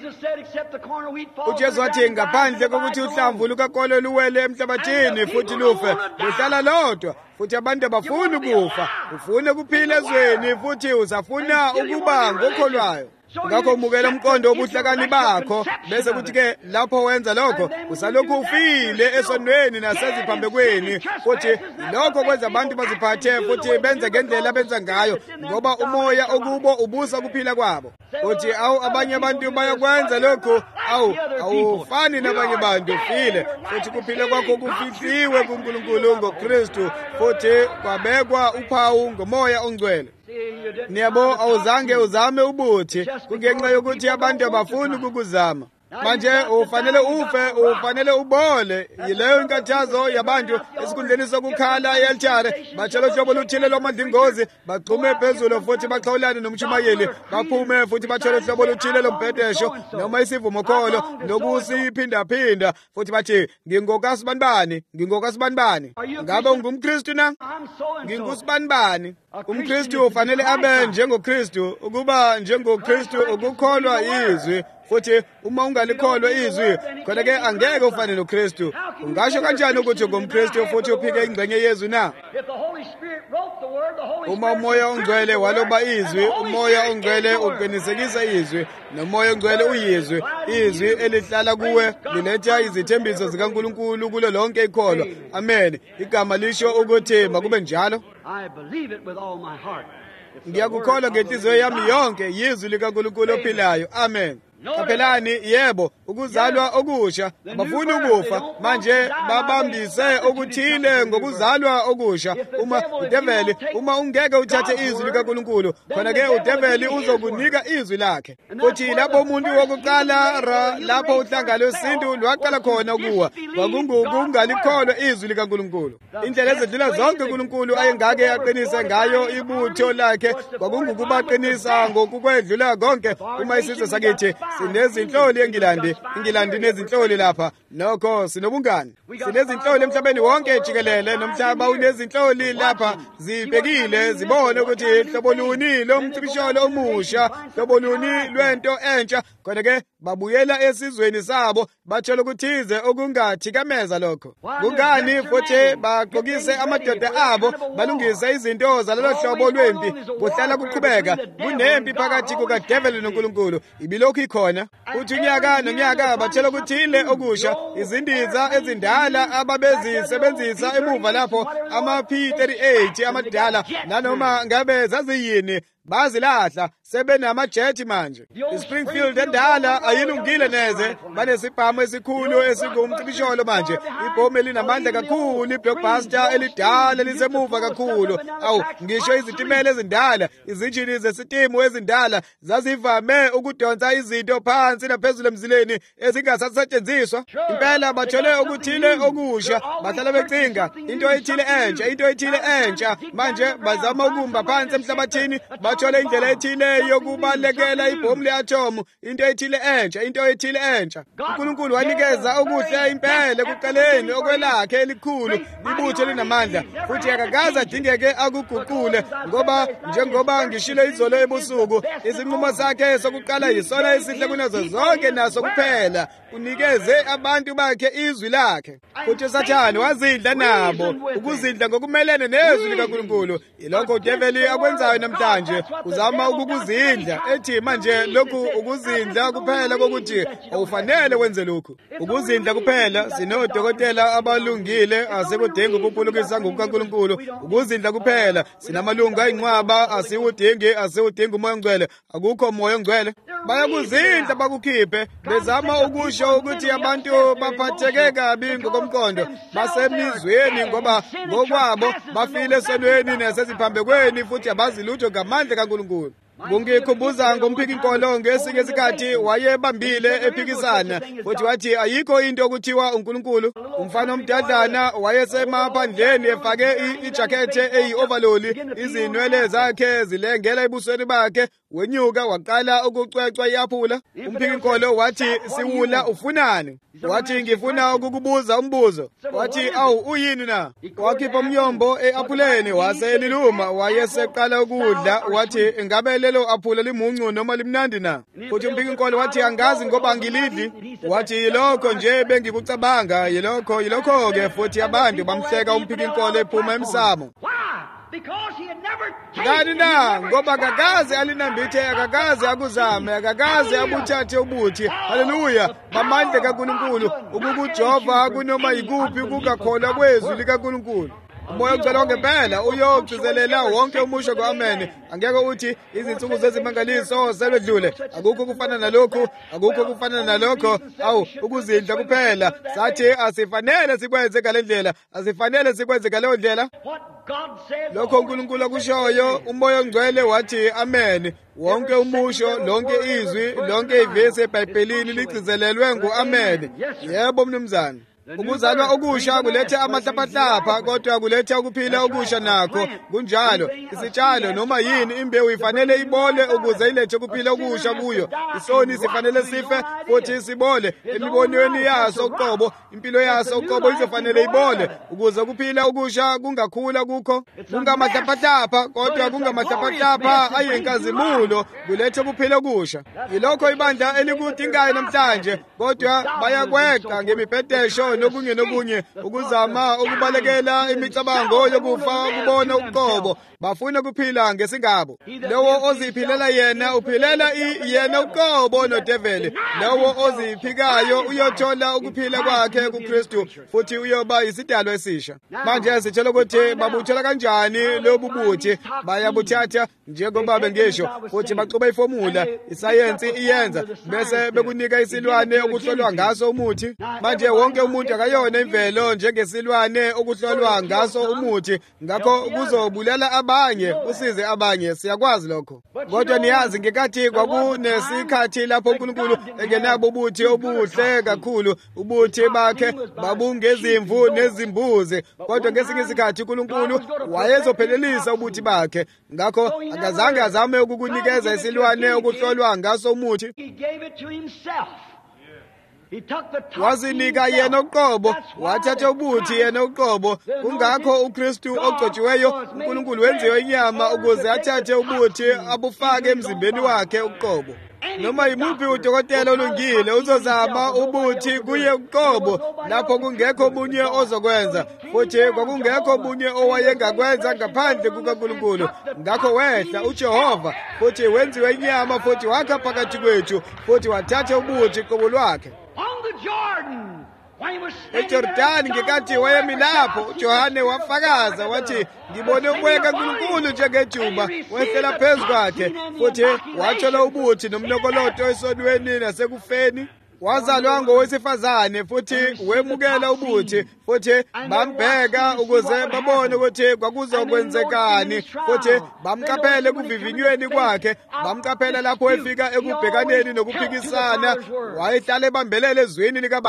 uJesu wathi ngaphandle kokuthi uhlamvu lukakolo luwele emhlabathini futhi lufe luhlala lodwa futhi abantu abafuni ukufa ufune kuphila ezweni futhi usafuna ukuba ngokholwayo ngakho umukela umqondo wobuhlakani bakho bese kuthi ke lapho wenza lokho usalokhu ufile esonweni naseziphambekweni futhi lokho kwenza abantu baziphathe futhi benze ngendlela benza ngayo ngoba umoya okubo ubusa kuphila kwabo futhi awu abanye abantu bayakwenza lokho awu awufani nabanye abantu ufile futhi kuphila kwakho kufihliwe kuNkulunkulu ngoKristu futhi kwabekwa uphawu ngomoya ongcwele niyabo awuzange uzame ubuthi kungenxa yokuthi abantu abafuni ukukuzama manje ufanele ufe ufanele ubole yileyo inkathazo yabantu esikhundleni sokukhala e-altare batshela uhlobo luthile lwamadingozi bagxume phezulu futhi baxhawulane nomshumayeli baphume futhi batshela uhlobo luthile lombhedesho noma isivumokholo nokusiphindaphinda futhi bathi ngingokasibanibani ngingokasibanibani ngabe ungumKristu na ngingusbanibani umKristu ufanele abe njengoKristu ukuba njengoKristu ukukholwa izwi futhi uma ungalikholwa izwi khona ke angeke ufane noKristu ungasho kanjani ukuthi ungumKristu futhi uphike ingcenye yezwi na uma umoya ongcwele waloba izwi umoya ongcwele uqinisekisa izwi nomoya ongcwele uyizwi izwi elihlala kuwe liletha izithembiso zikaNkulunkulu kulo lonke ikholwa amen igama lisho ukuthi makube njalo ngiyakukholwa ngenhliziyo yami yonke yizwi likaNkulunkulu ophilayo amen Kapelani yebo ukuzalwa okusha abafuni ukufa manje babambise okuthile ngokuzalwa okusha uma udeveli uma ungeke uthathe izwi likaNkulunkulu khona ke udeveli uzokunika izwi lakhe futhi lapho umuntu wokuqala lapho uhlangalo sintu lwaqala khona kuwa kwakungukungalikholwa izwi likaNkulunkulu indlela ezedlula zonke uNkulunkulu ayengake aqinise ngayo ibutho lakhe kwakungukubaqinisa ngokukwedlula konke uma isizwe sakithi sinezinhloli eNgilandi iNgilandi nezinhloli lapha nokho sinobungani sinezinhloli emhlabeni wonke jikelele nomhlaba unezinhloli lapha zibhekile zibone ukuthi hlobo luni lomcibisholo omusha hlobo luni lwento entsha kodwa ke babuyela esizweni sabo bathola ukuthize okungathikameza lokho kungani futhi bagqokise amadoda abo balungise izinto zalelo hlobo lwempi kuhlala kuqhubeka kunempi phakathi kukaDevil noNkulunkulu ibilokhu ikhona uthi unyaka nonyaka bathola ukuthile okusha izindiza ezindala ababezisebenzisa emuva lapho ama P thirty-eight amadala nanoma ngabe zaziyini bazilahla sebenamajethi manje iSpringfield endala ayilungile neze banesibhamu esikhulu esingumcibisholo manje ibhomu elinamandla kakhulu iblockbuster elidala lisemuva kakhulu awu ngisho izitimela ezindala izinjini zesitimu ezindala zazivame ukudonsa izinto phansi naphezulu emzileni ezingasasetshenziswa impela bathole ukuthile okusha bahlala becinga into ethile entsha into ethile entsha manje bazama ukumba phansi emhlabathini wathola indlela ethile yokubalekela ibhomu le-atomu, into ethile entsha, into ethile entsha. uNkulunkulu wanikeza okuhle impela ekuqaleni okwelakhe elikhulu, ibutho linamandla, futhi akakaze adingeke akuguqule, ngoba njengoba ngishilo izolo ebusuku, isinqumo sakhe sokuqala yisona esihle kunazo zonke, naso kuphela unikeze abantu bakhe izwi lakhe. Futhi uSathane wazidla nabo, ukuzidla ngokumelene nezwi likaNkulunkulu. Yilokho udeveli akwenzayo namhlanje, uzama ukukuzindla, ethi manje lokhu ukuzindla kuphela kokuthi awufanele wenze lokhu. Ukuzindla kuphela, sinodokotela abalungile, asikudingi ukuphulukisa ngokukaNkulunkulu. Ukuzindla kuphela, sinamalungu ayinqwaba, asiwudingi, asiwudingi umoya ongcwele, akukho umoya ongcwele. Bayakuzindla bakukhiphe, bezama ukusho ukuthi abantu baphatheke kabi ngokomqondo, basemizweni ngoba ngokwabo bafile esonweni naseziphambekweni, futhi abazi lutho ngamandla kaNkulunkulu. Kungikhumbuza ngomphikinkolo ngesinye isikhathi wayebambile ephikisana, futhi wathi ayikho into okuthiwa uNkulunkulu. Umfana omdadlana wayesemaphandleni efake ijakethe eyi-ovaloli, izinwele zakhe zilengela ebusweni bakhe, wenyuka waqala ukucwecwa iapula. Umphikinkolo wathi, siwula ufunani? Wathi, ngifuna ukukubuza umbuzo. Wathi, awu uyini na? Wakhipha umnyombo e-apuleni waseliluma, wayeseqala ukudla. Wathi, ingabe lelo aphula limuncu noma limnandi na? Futhi umphikinkolo wathi, angazi ngoba angilidli. Wathi, yilokho nje bengikucabanga, yilokho yilokho-ke. Futhi abantu bamhleka umphikinkolo ephuma emsamo. Ngani na? Ngoba akakaze alinambithe, akakaze akuzame, akakaze abuthathe ubuthi. Haleluya! Bamandla kaNkulunkulu ukukujova kunoma yikuphi ukungakholwa kwezwi likaNkulunkulu. Umoya ongcwele ngempela uyogcizelela wonke umusho kwa-amen. Angeke uthi izinsuku zezimangaliso selwedlule, akukho kufana nalokhu, akukho kufana nalokho. Awu, ukuzindla kuphela. Sathi asifanele sikwenze ngale ndlela, asifanele sikwenze ngaleyo ndlela. Lokho uNkulunkulu akushoyo, umoya ongcwele wathi amen. Wonke umusho, lonke izwi, lonke ivesi eBhayibhelini ligcizelelwe ngu-amen. Yebo mnumzane. Ukuzalwa okusha kuletha amahlapahlapha, kodwa kuletha ukuphila okusha nakho kunjalo. Isitshalo noma yini imbewu ifanele ibole ukuze ilethe ukuphila okusha kuyo. Isoni sifanele sife futhi sibole. Emibonweni yaso uqobo, impilo yaso uqobo izofanele ibole ukuze ukuphila okusha kungakhula kukho. Kungamahlapahlapha, kodwa kungamahlapahlapha ayinkazimulo, kuletha ukuphila okusha. Yilokho ibandla elikudingayo namhlanje, kodwa bayakweqa ngemibhedesho nokunye nokunye ukuzama ukubalekela imicabango yokufa, kubona uqobo. Bafuna kuphila ngesingabo. Lowo oziphilela yena uphilela yena uqobo nodeveli. Lowo oziphikayo uyothola ukuphila kwakhe kuKristu, futhi uyoba isidalwa esisha. Manje sitshela ukuthi babuthola kanjani lobu buthi. Bayabuthatha njengoba bengisho, futhi baxuba ifomula, isayensi iyenza, bese bekunika isilwane okuhlolwa ngaso umuthi. Manje wonke umuntu akayona imvelo njengesilwane okuhlolwa ngaso umuthi, ngakho kuzobulala abanye usize abanye. Siyakwazi lokho, kodwa niyazi ngekathi kwakunesikhathi lapho uNkulunkulu engenabo ubuthi obuhle kakhulu. Ubuthi bakhe babungezimvu nezimbuzi, kodwa ngesinye isikhathi uNkulunkulu wayezophelelisa ubuthi bakhe. Ngakho akazange azame ukukunikeza isilwane okuhlolwa ngaso umuthi. Wazinika yena uqobo, wathatha ubuthi yena uqobo. Kungakho uKristu ogcotshiweyo, uNkulunkulu wenziwe inyama ukuze athathe ubuthi abufake emzimbeni wakhe uqobo. Noma yimuphi udokotela olungile uzozama ubuthi kuye uqobo lapho kungekho bunye ozokwenza, futhi kwakungekho bunye owayengakwenza ngaphandle kukaNkulunkulu. Ngakho wehla uJehova, futhi wenziwe inyama, futhi wakha phakathi kwethu, futhi wathatha ubuthi qobo lwakhe. eJordani ngekathi wayemi lapho, uJohane wafakaza wathi, ngibone umoya kaNkulunkulu njengejuba wehlela phezu kwakhe, futhi wathola ubuthi nomlokoloto esonweni nasekufeni. Wazalwa ngowesifazane futhi wemukela ubuthi, futhi bambheka ukuze babone ukuthi kwakuzokwenzekani, futhi bamqaphele kuvivinyweni kwakhe, bamqaphela lapho efika ekubhekaneni nokuphikisana. Wayehlala ebambelele ezweni likaBaba.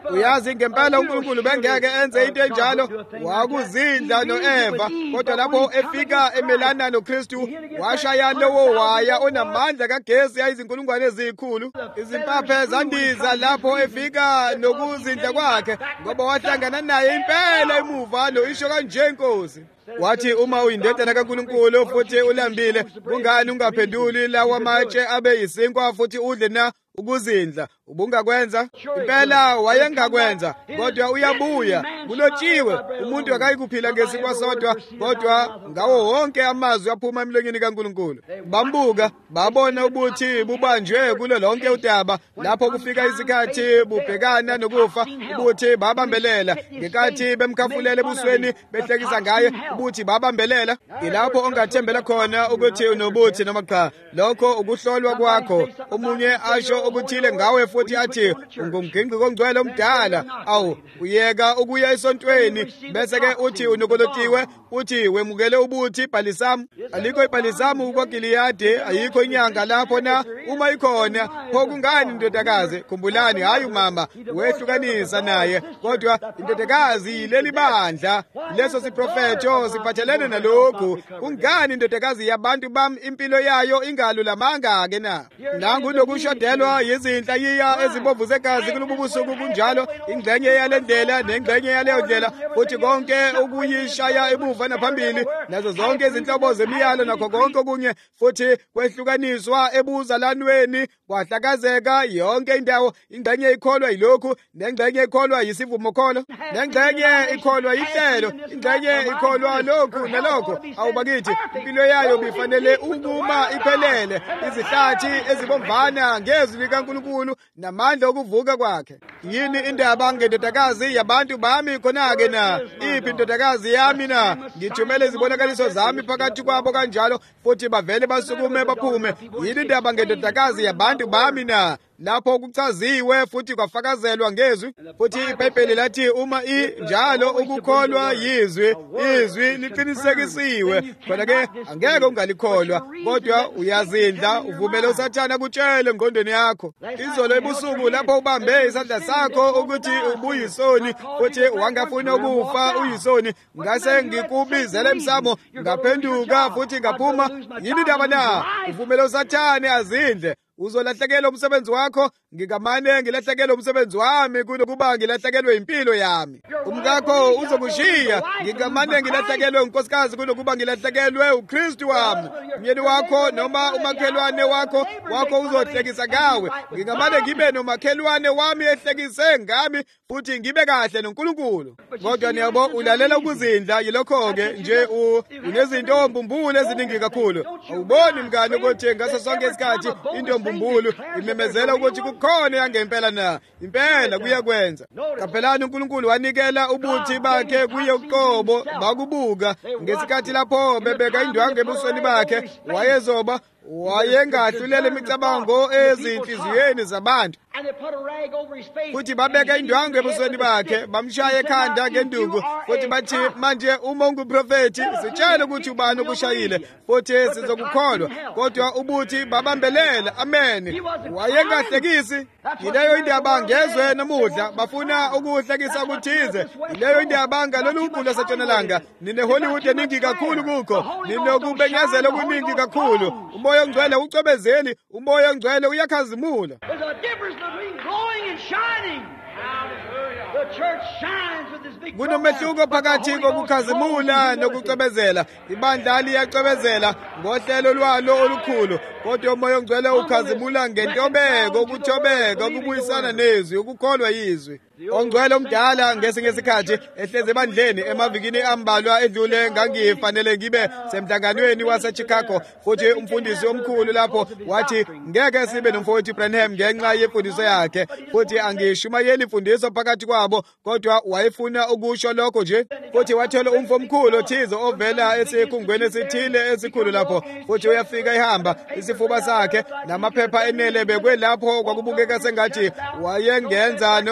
Uyazi ngempela uNkulunkulu bengeke enze into enjalo, wakuzindla noEva, kodwa lapho efika emelana noKristu washaya lowo waya onamandla kagesi ayizinkulungwane ezikhulu. Izimpaphe zandiza lapho efika nokuzindla kwakhe, ngoba wahlangana naye impela emuva lo isho kanje inkosi. Wathi uma uyindodana kaNkulunkulu futhi ulambile, kungani ungaphenduli lawa matshe abe yisinkwa futhi udle na? Ukuzindla ubungakwenza? Impela wayengakwenza, kodwa uyabuya. Kulotshiwe, umuntu akayikuphila ngesinkwa sodwa, kodwa ngawo wonke amazwi aphuma emlonyeni kaNkulunkulu. Bambuka, babona ubuthi bubanjwe kulo lonke udaba. Lapho kufika isikhathi bubhekana nokufa, ubuthi babambelela. Ngenkathi bemkhafulele ebusweni behlekisa ngaye, ubuthi babambelela. Ilapho ongathembela khona ukuthi unobuthi noma cha. Lokho ukuhlolwa kwakho. Omunye asho okuthile ngawe futhi athi ungumginqi kongcwele omdala, awu uyeka ukuya esontweni, bese ke uthi unokolotiwe, uthi wemukele ubuthi ibhalisamu. Alikho ibhalisamu kwaGiliyadi, ayikho inyanga lapho na. Uma ikhona, pho kungani indodakazi? Khumbulani, hayi umama wehlukanisa naye, kodwa indodakazi leli bandla, leso siprofeto siphathelene nalokhu. Kungani indodakazi yabantu bami impilo yayo ingalulamanga ke na? Nangu lokushodelwa yizinhla yiya ezibomvu zegazi kulubu busuku kunjalo, ingxenye yale ndlela nengxenye yaleyo ndlela, futhi konke ukuyishaya emuva naphambili, nazo zonke izinhlobo zemiyalo nakho konke okunye, futhi kwehlukaniswa ebuzalanweni, kwahlakazeka yonke indawo. Ingxenye ikholwa yilokhu, nengxenye ikholwa yisivumo kholo, nengxenye ikholwa yihlelo, ingxenye ikholwa lokhu nalokho. Awubakithi impilo yayo bifanele ukuma iphelele, izihlathi ezibomvana ngezwi likaNkulunkulu namandla okuvuka kwakhe. Yini indaba ngendodakazi yabantu bami khona-ke na? Iphi indodakazi yami na? Ngithumele izibonakaliso zami phakathi kwabo kanjalo, futhi bavele basukume baphume. Yini indaba ngendodakazi yabantu bami na? Lapho kuchaziwe futhi kwafakazelwa ngezwi, futhi iBhayibheli lathi uma injalo ukukholwa yizwi, izwi liqinisekisiwe, khona ke angeke ungalikholwa, kodwa uyazindla uvumele uSathane kutshele engqondweni yakho. Izolo ebusuku lapho ubambe isandla sakho ukuthi ubuyisoni futhi wangafuna ukufa uyisoni, ngase ngikubizele emsamo ngaphenduka futhi ngaphuma. Yini indaba na? Uvumele uSathane azindle. Uzolahlekelwa umsebenzi wakho, ngingamane ngilahlekelwe umsebenzi wami kunokuba ngilahlekelwe impilo yami. Umkakho uzokushiya, ngingamane ngilahlekelwe unkosikazi kunokuba ngilahlekelwe uKristu wami. Umyeni wakho noma umakhelwane wakho wakho uzohlekisa ngawe, ngingamane ngibe nomakhelwane wami ehlekise ngami futhi ngibe kahle noNkulunkulu. Kodwa niyabo ulalela ukuzindla, yilokho-ke nje unezinto mbumbulu eziningi kakhulu. Awuboni mngane ukuthi ngaso sonke isikhathi into mbumbulu imemezela ukuthi kukhona yangempela na? Impela kuyakwenza. Kaphelani uNkulunkulu wanikela ubuthi bakhe kuye uqobo, bakubuka ngesikhathi lapho bebeka indwangu ebusweni bakhe, wayezoba wayengahlulele imicabango ezinhliziyweni zabantu. Futhi babeka indwangu ebusweni bakhe, bamshaya ekhanda ngenduku, futhi bathi manje uma unguprofethi sitshele ukuthi ubani ukushayile, futhi sizokukholwa. Kodwa ubuthi babambelela. Amen. Wayengahlekisi. Yileyo indaba ngezwe namuhla, bafuna ukuhlekisa kuthize. Yileyo indaba ngalolu ukhulu laseNtshonalanga, nine-Hollywood eningi kakhulu kukho, ninokubenyazela okuningi kakhulu. Umoya ongcwele ucwebezeli, umoya ongcwele uyakhazimula. There's a difference between glowing and shining. The church shines with this big kunomehluko phakathi kokukhazimula nokucwebezela. Ibandla liyacwebezela ngohlelo lwalo olukhulu, kodwa umoya ongcwele ukhazimula ngentobeko, ukuthobeka, ukubuyisana nezwi, ukukholwa yizwi. Ongcwele omdala ngesinye isikhathi ehleze ebandleni emavikini ambalwa edlule ngangifanele ngibe semhlanganweni waseChicago, futhi umfundisi omkhulu lapho wathi ngeke sibe nomfowethu Branham ngenxa yemfundiso yakhe, futhi angishumayeli imfundiso phakathi kwabo, kodwa wayefuna ukusho lokho nje. Futhi wathola umfo omkhulu othize ovela esikhungweni esithile esikhulu lapho, futhi uyafika ehamba isifuba sakhe namaphepha enele bekwe lapho, kwakubukeka sengathi wayengenza noma yini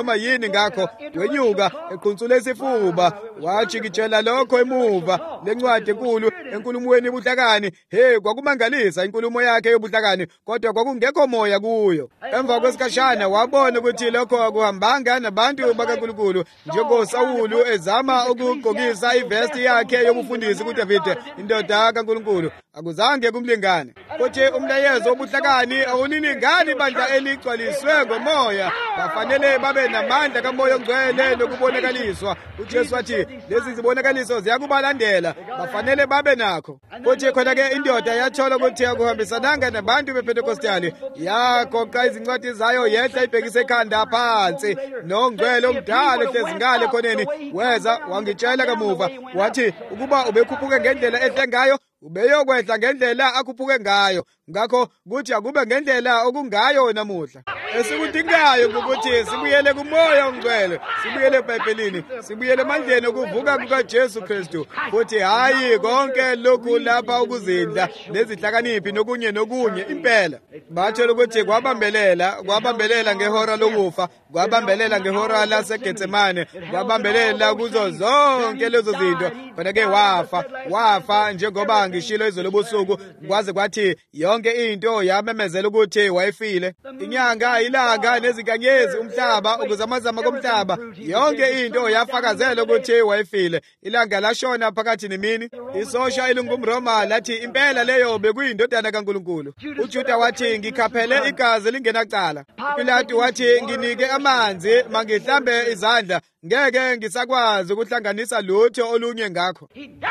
ngakho wenyuka eqhunsule isifuba wajikijela lokho emuva lencwadi enkulu enkulumweni yobuhlakani. Hey, kwakumangalisa inkulumo yakhe yobuhlakani, kodwa kwakungekho moya kuyo. Emva kwesikhashana wabona ukuthi lokho akuhambanga nabantu bakaNkulunkulu, njengoSawulu ezama ukugqokisa ivesti yakhe yobufundisi kuDavid indoda kaNkulunkulu. Akuzange kumlingane. Futhi umlayezo wobuhlakani awulilingani ibandla eligcwaliswe ngomoya. Bafanele babe namandla kaMoya oNgcwele nokubonakaliswa. uJesu wathi lezi zibonakaliso ziyakubalandela, bafanele babe nakho. Futhi khona-ke indoda yathola ukuthi akuhambisananga nabantu bePentekostali, yagoqa izincwadi zayo yehla ibhekise ekhanda phansi. noNgcwele omdala ehlezi ngale khoneni weza wangitshela kamuva wathi ukuba ubekhuphuke ngendlela ehle ngayo ubeyokwehla ngendlela akhuphuke ngayo. Ngakho kuthi akube ngendlela okungayo namuhla. Esikudingayo ukuthi sibuyele kuMoya oNgcwele, sibuyele eBhayibhelini, sibuyele emandleni okuvuka kukaJesu Kristu, futhi hayi konke lokhu lapha ukuzindla nezihlakaniphi nokunye nokunye impela. Bathola ukuthi kwabambelela, kwabambelela ngehora lokufa, kwabambelela ngehora laseGetsemane, kwabambelela kuzo zonke lezo zinto. Kodwa-ke wafa, wafa njengoba ngishilo izolo ebusuku, kwaze kwathi yonke into yamemezela ukuthi wayefile. Inyanga, ilanga nezinkanyezi, umhlaba, ukuzamazama komhlaba, yonke into yafakazela ukuthi wayefile. Ilanga lashona phakathi nemini. Isosha elingumRoma lathi impela leyo bekuyindodana kaNkulunkulu. uJuda wathi ngikhaphele igazi lingenacala. uPilato wathi nginike amanzi mangihlambe izandla, ngeke ngisakwazi ukuhlanganisa lutho olunye ngakho.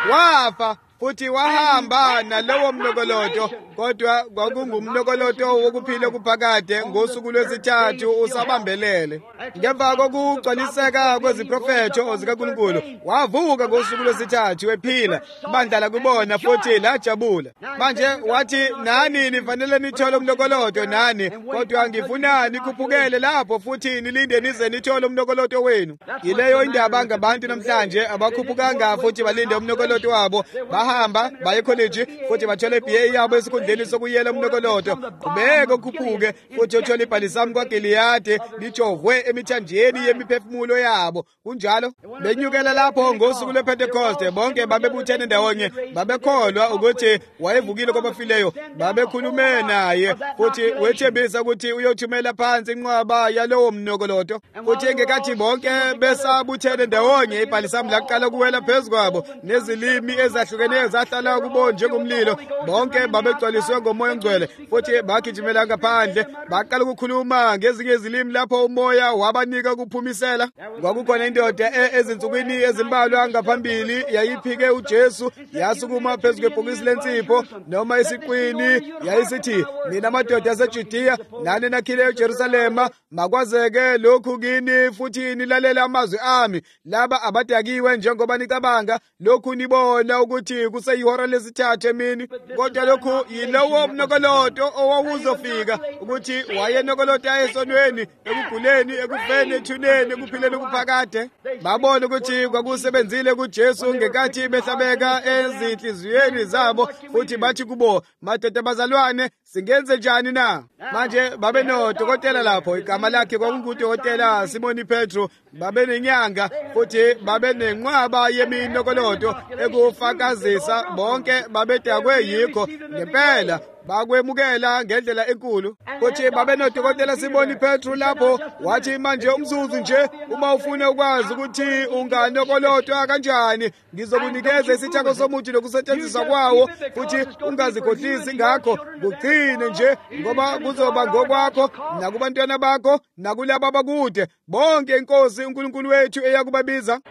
Wafa futhi wahamba nalowo mnokoloto, kodwa kwakungumnokoloto wokuphila okuphakade. Ngosuku lwesithathu usabambelele. Ngemva kokugcwaliseka kweziprofeto zikaNkulunkulu wavuka ngosuku lwesithathu ephila. Ibandla lakubona futhi lajabula. Manje wathi nani nifanele nithole umnokoloto nani, kodwa ngifuna nikhuphukele lapho futhi nilinde nize nithole umnokoloto wenu. Yileyo indaba ngabantu namhlanje abakhuphukanga futhi balinde umnokoloto wabo. Bahamba baye college futhi bathola i-B A yabo esikhundleni sokuyela umnokoloto. Qhubeka ukhuphuke futhi uthole ibhalisami kwaGiliyadi lijovwe emithanjeni yemiphefumulo yabo. Kunjalo benyukela lapho ngosuku lwePentecost, bonke babebuthene ndawonye, babekholwa ukuthi wayevukile kwabafileyo, babekhulume naye futhi wethembisa ukuthi uyothumela phansi inqwaba yalowo mnokoloto. Futhi engekathi bonke besabuthene ndawonye, ibhalisami laqala kuwela phezu kwabo nezilimi ezahlukeneyo zahlala kubo njengomlilo. Bonke babegcwaliswe ngoMoya oNgcwele futhi bagijimela ngaphandle, baqala ukukhuluma ngezinye izilimi lapho umoya wabanika ukuphumisela. Kwakukhona indoda ezinsukwini ezimbalwa ngaphambili yayiphike uJesu, yasukuma phezu kwebhokisi lensipho noma esiqwini, yayisithi mina madoda aseJudiya nani nakhileyo eJerusalema, makwazeke lokhu kini futhi nilalela amazwi ami. Laba abadakiwe njengoba nicabanga lokhu nibona ukuthi kuseyihora lesithathu emini, kodwa lokhu yilowo mnokoloto owawuzofika ukuthi wayenokoloto esonweni, ekuguleni, ekufeni, ethuneni, ekuphileni okuphakade. Babona ukuthi kwakusebenzile kuJesu ngekathi behlabeka ezinhliziyweni zabo futhi bathi kubo, madoda bazalwane, singenze njani na? Manje babe nodokotela lapho, igama lakhe kwakungudokotela Simoni Petro. Babe nenyanga futhi babe nenqwaba yeminokoloto ekufakazisa. Bonke babedakwe yikho ngempela, bakwemukela ngendlela enkulu. Futhi babe nodokotela Simoni Petro lapho, wathi manje umzuzu nje uma ufuna ukwazi ukuthi unganokolotwa kanjani, ngizokunikeza isithako somuthi nokusetshenziswa kwawo, futhi ungazikhohlisi ngakho. Kugcine nje ngoba kuzoba ngokwakho nakubantwana bakho nakulabo abakude bonke inkosi uNkulunkulu wethu eyakubabiza.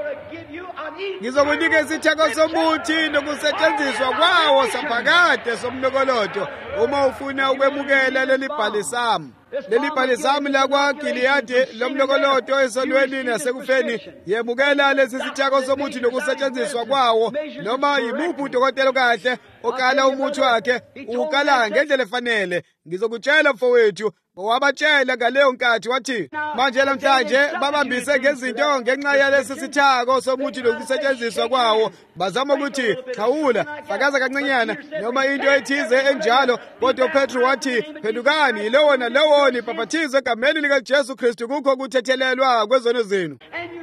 Ngizokunika isithako somuthi nokusetshenziswa kwawo saphakade somnokoloto uma ufuna ukwemukela leli bhalisami. Leli bhalisami lakwaGiliyadi lomnokoloto esonweni nasekufeni, yemukela lesi sithako somuthi nokusetshenziswa kwawo. Noma yimuphi udokotela kahle okala umuthi wakhe, ukala ngendlela efanele. Ngizokutshela mfowethu, wabatshela ngaleyo nkathi wathi manje namhlanje babambise ngezinto ngenxa yalesi sithako somuthi lokusetshenziswa kwawo bazama ukuthi khawula fakaza kancanyana noma into ethize enjalo kodwa uPetru wathi phendukani yilowo nalowoni baphathizwe egameni likaJesu Kristu kukho kuthethelelwa kwezono zenu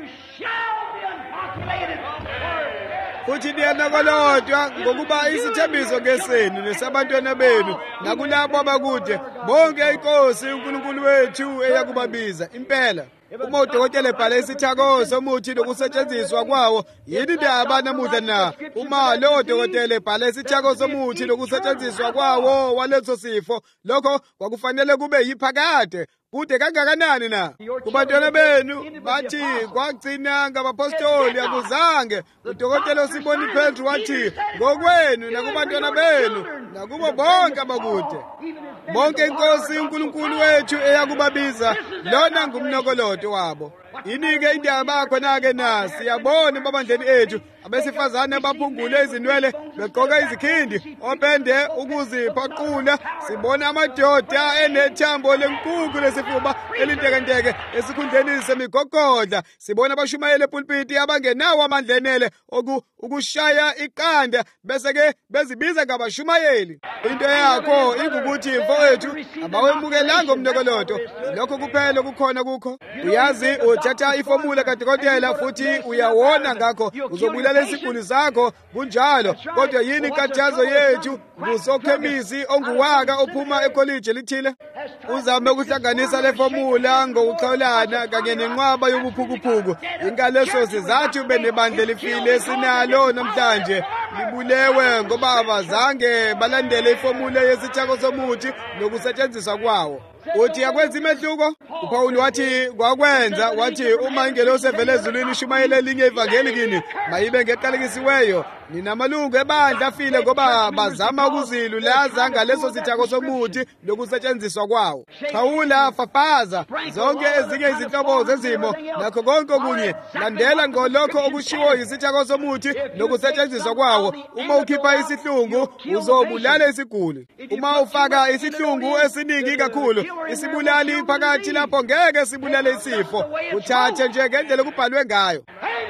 futhi niyanakolodwa ngokuba isithembiso ngesenu nesabantwana benu nakulabo abakude bonke inkosi uNkulunkulu wethu eyakubabiza impela. Uma udokotela ebhala isithako somuthi nokusetshenziswa kwawo yini ndaba namuhla na? Uma lo dokotela ebhala isithako somuthi nokusetshenziswa kwawo waleso sifo lokho kwakufanele kube yiphakade kude kangakanani na? Kubantwana benu bathi kwagcina ngabapostoli akuzange. Udokotela uSimoni Petru wathi ngokwenu nakubantwana benu nakubo bonke abakude bonke inkosi uNkulunkulu wethu eyakubabiza lona ngumnokolodo wabo. Inike indaba khona-ke na siyabona emabandleni ethu abesifazane abaphungule izinwele begqoka izikhindi opende ukuziphaqula. Sibona amadoda enethambo lenkukhu lesifuba elintekenteke esikhundleni semigogodla. Sibona abashumayeli epulpiti abangenawo amandla enele ukushaya iqanda bese-ke bezibiza ngabashumayeli. Into yakho ikukuthi mfowethu abawemukelanga umnokolodo. Lokho kuphela kukhona kukho. Uyazi uthatha ifomula kadokotela futhi uyawona ngakho uzobulala isiguli sakho kunjalo. Kodwa yini inkathazo yethu ngusokhemisi onguwaka ophuma ekoliji elithile uzame ukuhlanganisa le fomula ngokuxolana kanye nenqwaba yobuphukuphuku. Ingaleso sizathu benebandla lifile esinalo namhlanje libulewe ngoba abazange balandele ifomula yesithako somuthi nokusetshenziswa kwawo. Uthi yakwenza imehluko? uPawulu wathi kwakwenza wathi uma ingelosi evele ezulwini ishumayela elinye ivangeli kini mayibe ngeqalekisiweyo. Ninamalungu ebandla afile ngoba bazama ukuzilulaza ngaleso sithako somuthi lokusetshenziswa kwawo. Khawula fafaza zonke ezinye izinhlobo zezimo nakho konke okunye landela ngolokho okushiwo yisithako somuthi lokusetshenziswa kwawo. Uma ukhipha isihlungu uzobulala isiguli. Uma ufaka isihlungu esiningi kakhulu isibulali phakathi lapho ngeke sibulale isifo. Uthathe nje ngendlela kubhalwe ngayo.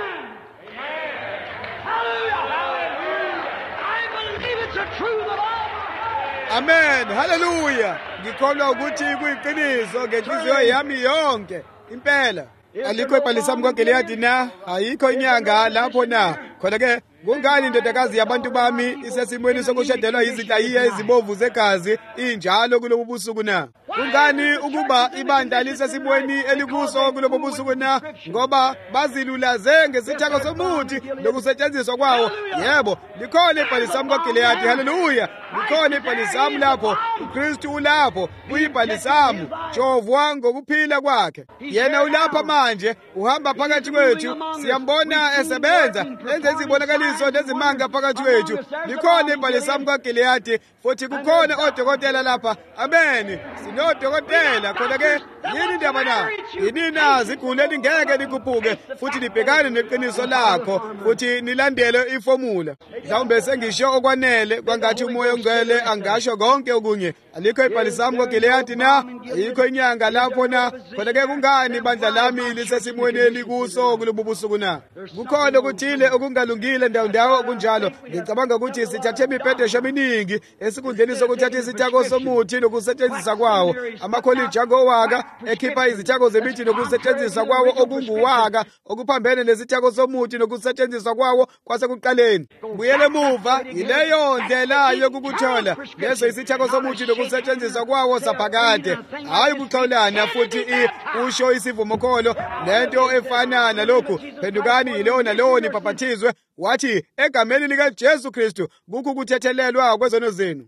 Amen. Hallelujah. Ngikholwa ukuthi kuyiqiniso ngenhliziyo yami yonke. Impela. Alikho ibhalisa mkwaGileyadi na? Ayikho inyanga lapho na? Khona ke kungani indodakazi yabantu bami isesimweni sokushadelwa izinhlayiya ezibovu zegazi injalo kulobu busuku na? Kungani ukuba ibandla lisesimweni elikuso kulobu busuku na? Ngoba bazilulaze ngesithako somuthi lokusetshenziswa kwawo. Yebo, likhona ibhalisa mkwaGileyadi. Haleluya. Likhona ibhalisa lapho. uKristu ulapho. Uyibhalisa jovwa ngokuphila kwakhe. Yena ulapha manje uhamba phakathi kwethu. Siyambona esebenza enze izibonakaliso nezimanga phakathi kwethu. Likhona ibhalisa mkwaGileyadi futhi kukhona odokotela lapha. Amen. Sinodokotela khona ke yini ndaba na? Yini nazi iguleni ngeke likuphuke futhi libhekane neqiniso lakho futhi nilandele ifomula. Mhlawumbe sengisho okwanele kwangathi umoya ongcwele angasho konke okunye. Alikho ibhalisa mkwaGileyadi na? Ayikho inyanga lapho na? Khona ke kungani ibandla lami lisesimweni elikuso kulobu busuku na? Kukhona okuthile okungalungile ndawo ndawo kunjalo. Ngicabanga ukuthi sithathe imibhedesho eminingi esikhundleni sokuthatha isithako somuthi nokusetshenziswa kwawo. Amakholiji angowaka ekhipha izithako zemithi nokusetshenziswa kwawo okunguwaka okuphambene nesithako somuthi nokusetshenziswa kwawo kwasekuqaleni. Buyele emuva yileyo ndlela yokukuthola. Leso isithako somuthi nokusetshenziswa kwawo saphakade. Hayi ukuxolana futhi usho isivumokholo lento efana nalokhu. Phendukani yileyo nalowo nibhaphathizwe wathi egameni likaJesu Kristu kukho kuthethelelwa kwezono zenu.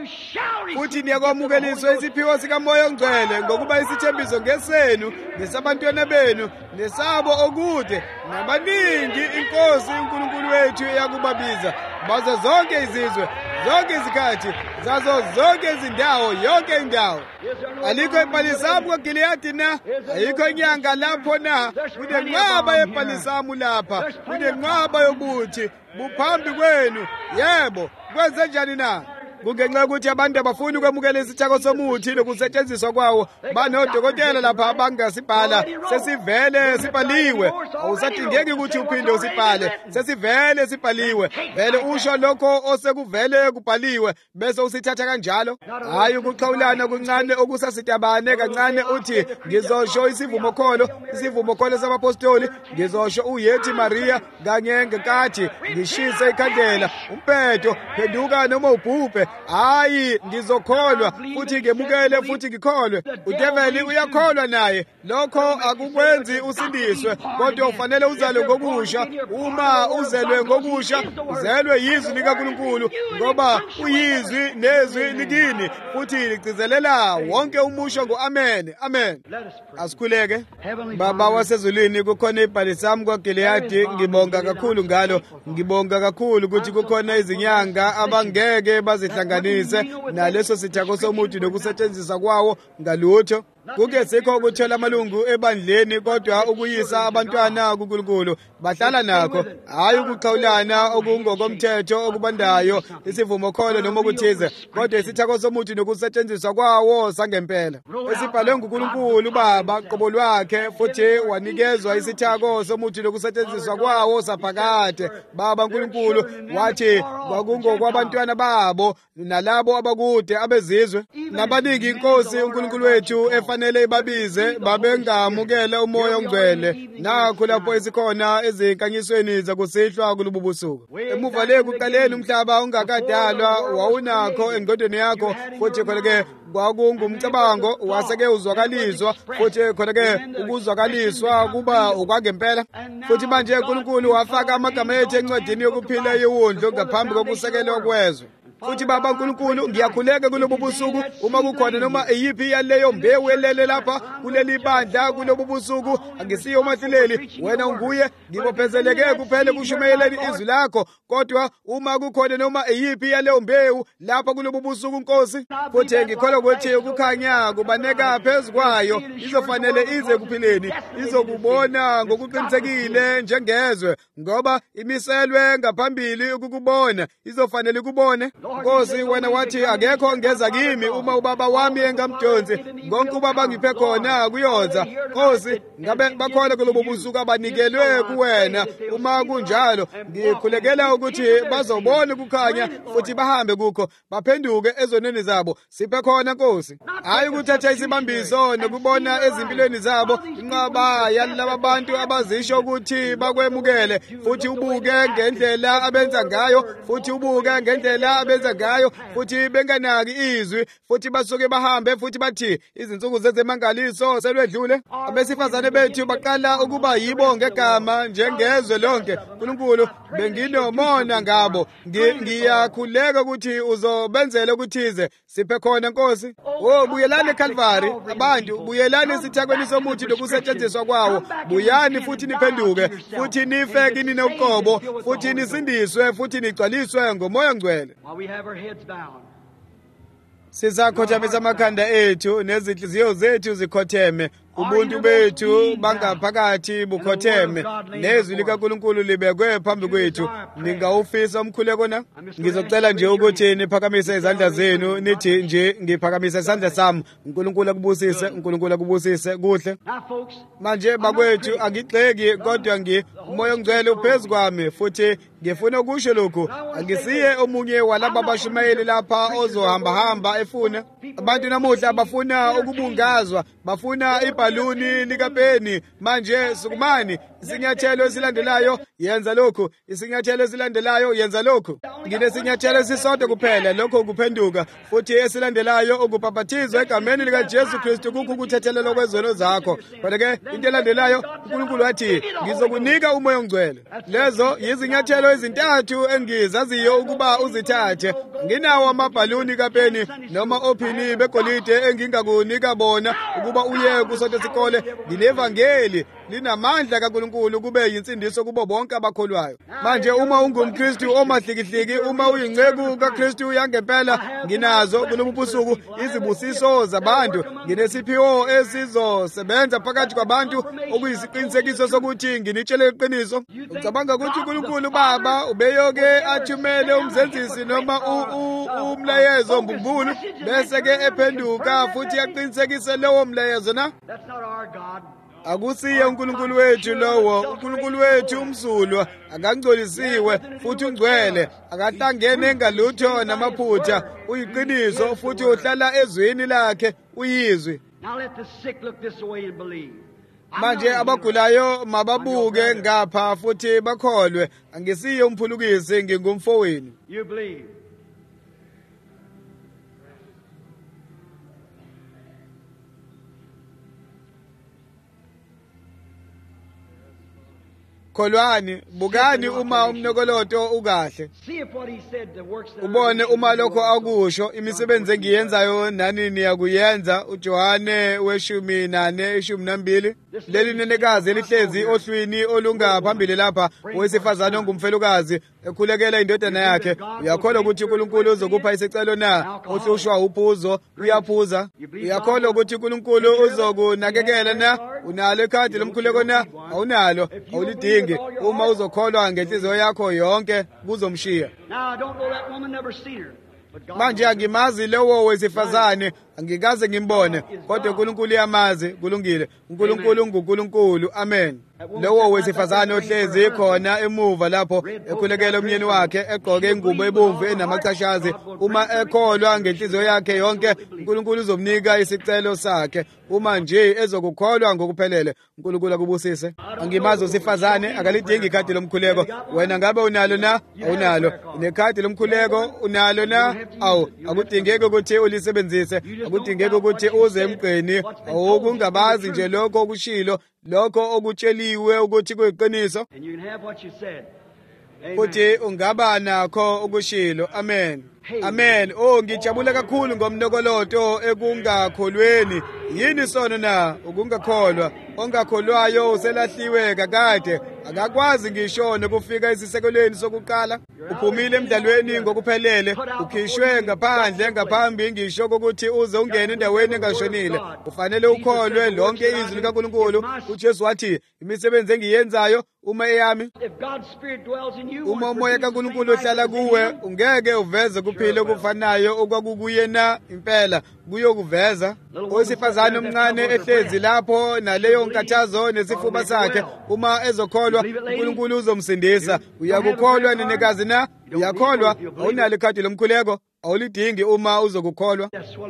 Futhi niyakwamukeliswa isiphiwo sikaMoya oNgcwele ngokuba isithembiso ngesenu nesabantwana benu nesabo okude nabaningi inkosi uNkulunkulu wethu eyakubabiza bazo zonke izizwe zonke izikhathi zazo zonke izindawo yonke indawo. Alikho ibhalisa mkwaGileyadi na? Ayikho inyanga lapho na? Kunenqwaba yebhalisamu lapha. Kunenqwaba yobuthi buphambi kwenu. Yebo, kwenze njani na? kungenxa yokuthi abantu abafuni ukwemukela isithako somuthi nokusetshenziswa kwawo. Banodokotela lapha abangasibhala, sesivele sibhaliwe. Awusadingeki ukuthi uphinde usibhale, sesivele sibhaliwe. Vele usho lokho osekuvele kubhaliwe bese usithatha kanjalo. Hayi ukuxhawulana kuncane okusasitabane kancane uthi ngizosho isivumo kholo, isivumo kholo sabapostoli, ngizosho uYethi Maria kanye ngenkathi ngishise ikhandlela umpedo phenduka noma ubhubhe. Hayi ngizokholwa futhi ngemukele futhi ngikholwe. Udeveli uyakholwa naye, lokho akukwenzi usindiswe, kodwa ufanele uzalwe ngokusha. Uma uzelwe ngokusha uzelwe yizwi likaNkulunkulu, ngoba uyizwi nezwi likini futhi ligcizelela wonke umusho ngo-amen. Amen. Asikhuleke. Baba wasezulwini, kukhona ibhali sami kwaGileyadi, ngibonga kakhulu ngalo. Ngibonga kakhulu ukuthi kukhona izinyanga abangeke bazihlanganise naleso sithako somuthi nokusetshenziswa kwawo ngalutho. Kungesikho ukuthola amalungu ebandleni, kodwa ukuyisa abantwana kuNkulunkulu. Bahlala nakho, hayi ukuxhawulana okungokomthetho okubandayo, isivumo kholo noma ukuthize, kodwa isithako somuthi nokusetshenziswa kwawo sangempela. Esibhalwe nguNkulunkulu Baba qobo lwakhe, futhi wanikezwa isithako somuthi nokusetshenziswa kwawo saphakade. Baba uNkulunkulu wathi kwakungokwabantwana babo nalabo abakude abezizwe. Nabaningi inkosi uNkulunkulu wethu fanele babize babengamukela umoya ongcwele. Nakho lapho esikhona ezinkanyisweni zakusihlwa kulububusuku. Emuva le kuqaleni umhlaba ungakadalwa wawunakho engqondweni yakho, futhi khona-ke kwakungumcabango waseke uzwakaliswa, futhi khona-ke ukuzwakaliswa kuba okwangempela. Futhi manje uNkulunkulu wafaka amagama ethu encwadini yokuphila yewundlu ngaphambi kokusekelwa kwezwe. Futhi Baba uNkulunkulu, ngiyakhuleka kulobu busuku uma kukhona noma eyiphi yaleyo mbewu elele lapha kuleli bandla kulobu busuku, angisiyo umahluleli, wena unguye, ngibophezeleke kuphela kushumayeleni izwi lakho. Kodwa uma kukhona noma eyiphi yaleyo mbewu lapha kulobu busuku Nkosi, futhi ngikholwa ukuthi ukukhanya kubaneka phezu kwayo, izofanele ize kuphileni, izokubona ngokuqinisekile njengezwe, ngoba imiselwe ngaphambili ukukubona, izofanele ikubone. Nkosi, wena wathi akekho ongeza kimi uma ubaba wami engamdonsi, konke ubaba ngiphe khona kuyonza. Nkosi, ngabe bakhona kulobo busuku abanikelwe kuwena. Uma kunjalo ngikhulekela ukuthi bazobona ukukhanya futhi bahambe kukho, baphenduke ezonweni zabo. Siphe khona Nkosi, hayi ukuthatha isibambiso nokubona ezimpilweni zabo inqaba yalaba bantu abazisho ukuthi bakwemukele, futhi ubuke ngendlela abenza ngayo, futhi ubuke ngendlela abenza ngayo, futhi benganaki izwi, futhi basuke bahambe futhi bathi izinsuku zezemangaliso selwedlule. Abesifazane bethu baqala ukuba yibo ngegama njengezwe lonke. uNkulunkulu, benginomona ngabo, ngiyakhuleka ukuthi uzobenzela ukuthize. Siphe khona Nkosi. Oh, buyelani eCalvary abantu, buyelani esithakweni somuthi nokusetshenziswa kwawo. Buyani futhi niphenduke, futhi nife kini noqobo, futhi nisindiswe, futhi nigcwaliswe ngomoya ongcwele. Sizakhothamisa amakhanda ethu nezinhliziyo zethu zikhotheme, ubuntu bethu bangaphakathi bukhotheme, nezwi likaNkulunkulu libekwe phambi kwethu. Ningawufisa umkhuleko na? Ngizocela nje ukuthi niphakamise izandla zenu, nithi nje ngiphakamisa isandla sami. uNkulunkulu akubusise, uNkulunkulu akubusise kuhle. Manje bakwethu angigxeki, kodwa ngi umoya ongcwele uphezu kwami, futhi ngifuna ukusho lokhu. Angisiye omunye walaba bashumayeli lapha ozohamba hamba efuna. Abantu namuhla bafuna ukubungazwa, bafuna ibhaluni likapeni. Manje sukumani, isinyathelo esilandelayo yenza lokhu, isinyathelo esilandelayo yenza lokhu. Nginesinyathelo esisodwa kuphela, lokho kuphenduka, futhi esilandelayo ukubhaphathizwa egameni likaJesu Kristu kukho ukuthethelelwa kwezono zakho. Kodwa-ke into elandelayo uNkulunkulu wathi ngizokunika umoya ongcwele. Lezo yizinyathelo ezintathu engizaziyo ukuba uzithathe. Nginawo amabhaluni kapeni noma ophini begolide engingakunika bona ukuba uye kusonto sonke sikole ngilevangeli linamandla kaNkulunkulu kube yinsindiso kubo bonke abakholwayo. Manje uma ungumKristu omahlikihliki, uma uyinceku kaKristu yangempela, nginazo kulo busuku izibusiso zabantu, nginesiphiwo esizosebenza phakathi kwabantu okuyisiqinisekiso sokuthi nginitshele iqiniso. Ucabanga ukuthi uNkulunkulu Baba ubeyoke athumele umzenzisi noma umlayezo mbumbulu bese ke ephenduka futhi yaqinisekise lowo mlayezo na? Akusiye uNkulunkulu wethu lowo. uNkulunkulu wethu umsulwa, akangcolisiwe futhi ungcwele, akahlangene ngalutho namaphutha, uyiqiniso futhi uhlala ezweni lakhe uyizwi. Manje abagulayo mababuke ngapha futhi bakholwe. Angisiye umphulukisi, ngingumfowenu. Kholwani, bukani uma umnokoloto ukahle. Ubone uma lokho akusho, imisebenzi engiyenzayo nani niyakuyenza. uJohane weshumi nane ishumi nambili. Leli nenekazi elihlezi ohlwini olungaphambili lapha, owesifazane ongumfelokazi ekhulekela indodana yakhe. Uyakholwa ukuthi uNkulunkulu uzokupha isicelo na? Ohlushwa uphuzo uyaphuza. Uyakholwa ukuthi uNkulunkulu uzokunakekela na? Unalo ikhadi lomkhuleko na? Awunalo, awulidingi. Uma uzokholwa ngenhliziyo yakho yonke kuzomshiya. Manje angimazi lowo wesifazane, angikaze ngimbone, kodwa uNkulunkulu uyamazi. Kulungile, uNkulunkulu nguNkulunkulu. Amen. Lowo wesifazane ohlezi khona emuva lapho ekhulekela umyeni wakhe egqoke ingubo ebomvu enamachashazi, uma ekholwa ngenhliziyo yakhe yonke, uNkulunkulu uzomnika isicelo sakhe. Uma nje ezokukholwa ngokuphelele, uNkulunkulu akubusise. Angimazi usifazane, akalidingi ikhadi lomkhuleko. Wena ngabe unalo na? Awunalo. Unekhadi lomkhuleko? Unalo na? Awu, akudingeki ukuthi ulisebenzise, akudingeki ukuthi uze emgqeni. Awukungabazi nje lokho okushilo, lokho okutsheliwe ukuthi kuyiqiniso, futhi ungaba nakho ukushilo. Amen. Amen. Oh, ngijabula kakhulu ngomnokoloto ekungakholweni. Yini sono na? Ukungakholwa. Ongakholwayo uselahliwe kakade, akakwazi ngisho nokufika esisekelweni sokuqala. Uphumile emdlalweni ngokuphelele, ukhishwe ngaphandle ngaphambi ngisho ukuthi uze ungene endaweni engashonile. Ufanele ukholwe lonke izwi likaNkulunkulu. uJesu wathi, imisebenzi engiyenzayo uma eyami, uma umoya kaNkulunkulu uhlala kuwe, ungeke uveze kuphile okufanayo okwakukuye na impela kuyokuveza. Owesifazane omncane ehlezi lapho naleyo nkathazo nesifuba sakhe, uma ezokholwa uNkulunkulu uzomsindisa. Uyakukholwa nenekazi na? Uyakholwa? Awunalo ikhadi lomkhuleko? Awulidingi uma uzokukholwa.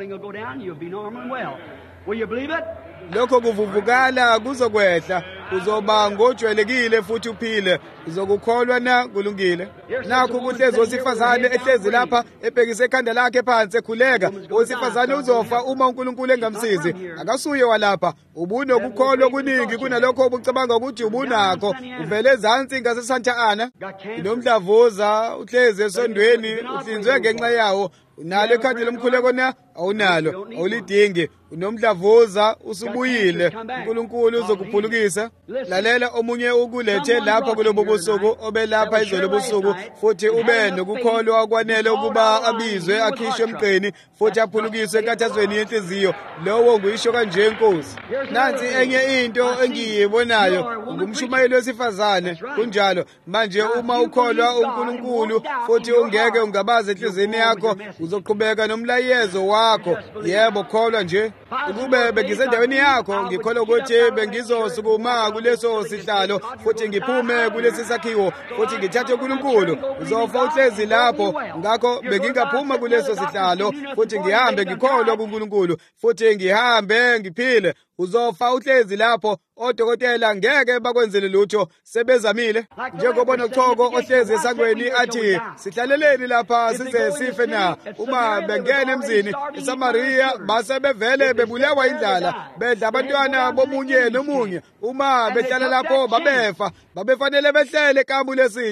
Lokho kuvuvukala kuzokwehla, uzoba ngojwayelekile futhi uphile. Uzokukholwa na? Kulungile. Nakho kuhlezi owesifazane ehlezi lapha ebhekise ikhanda lakhe phansi ekhuleka. Owesifazane uzofa uma uNkulunkulu engamsizi. Akasuye walapha. Ubunokukholwa kuningi kunalokho obucabanga ukuthi ubunakho. Uvele ezansi ngasesantha ana. Nomdlavuza uhlezi esondweni, uhlinzwe ngenxa yawo. Unalo ikhadi lomkhuleko na? Awunalo, awulidingi. Unomdlavuza, usubuyile. uNkulunkulu uzokuphulukisa. Lalela, omunye ukulethe lapha kulobo busuku, obe lapha izolo busuku, futhi ube nokukholwa okwanele ukuba abizwe, akhishwe emgqeni, futhi aphulukiswe enkathazweni yenhliziyo. Lowo nguyisho kanje Nkosi. Nansi enye into engiyibonayo, ngumshumayeli wesifazane. Kunjalo manje, uma ukholwa uNkulunkulu futhi ungeke ungabaza enhliziyweni yakho, uzoqhubeka nomlayezo wakho. Yebo, kholwa nje. Ukube bengisendaweni yakho, ngikholwa ukuthi bengizosukuma kuleso sihlalo futhi ngiphume kulesi sakhiwo futhi ngithathe uNkulunkulu. Uzofa uhlezi lapho, ngakho bengingaphuma kuleso sihlalo futhi ngihambe ngikholwa kuNkulunkulu futhi ngihambe ngiphile. Uzofa uhlezi lapho, odokotela ngeke bakwenzele lutho, sebezamile. Njengoba nochoko ohlezi esangweni athi, sihlaleleni lapha size sife na? Uma bengena emzini eSamariya base bevele bebulewa indlala, bedla abantwana bomunye nomunye. Uma behlala lapho babefa, babefanele behlele ekambu lesitha.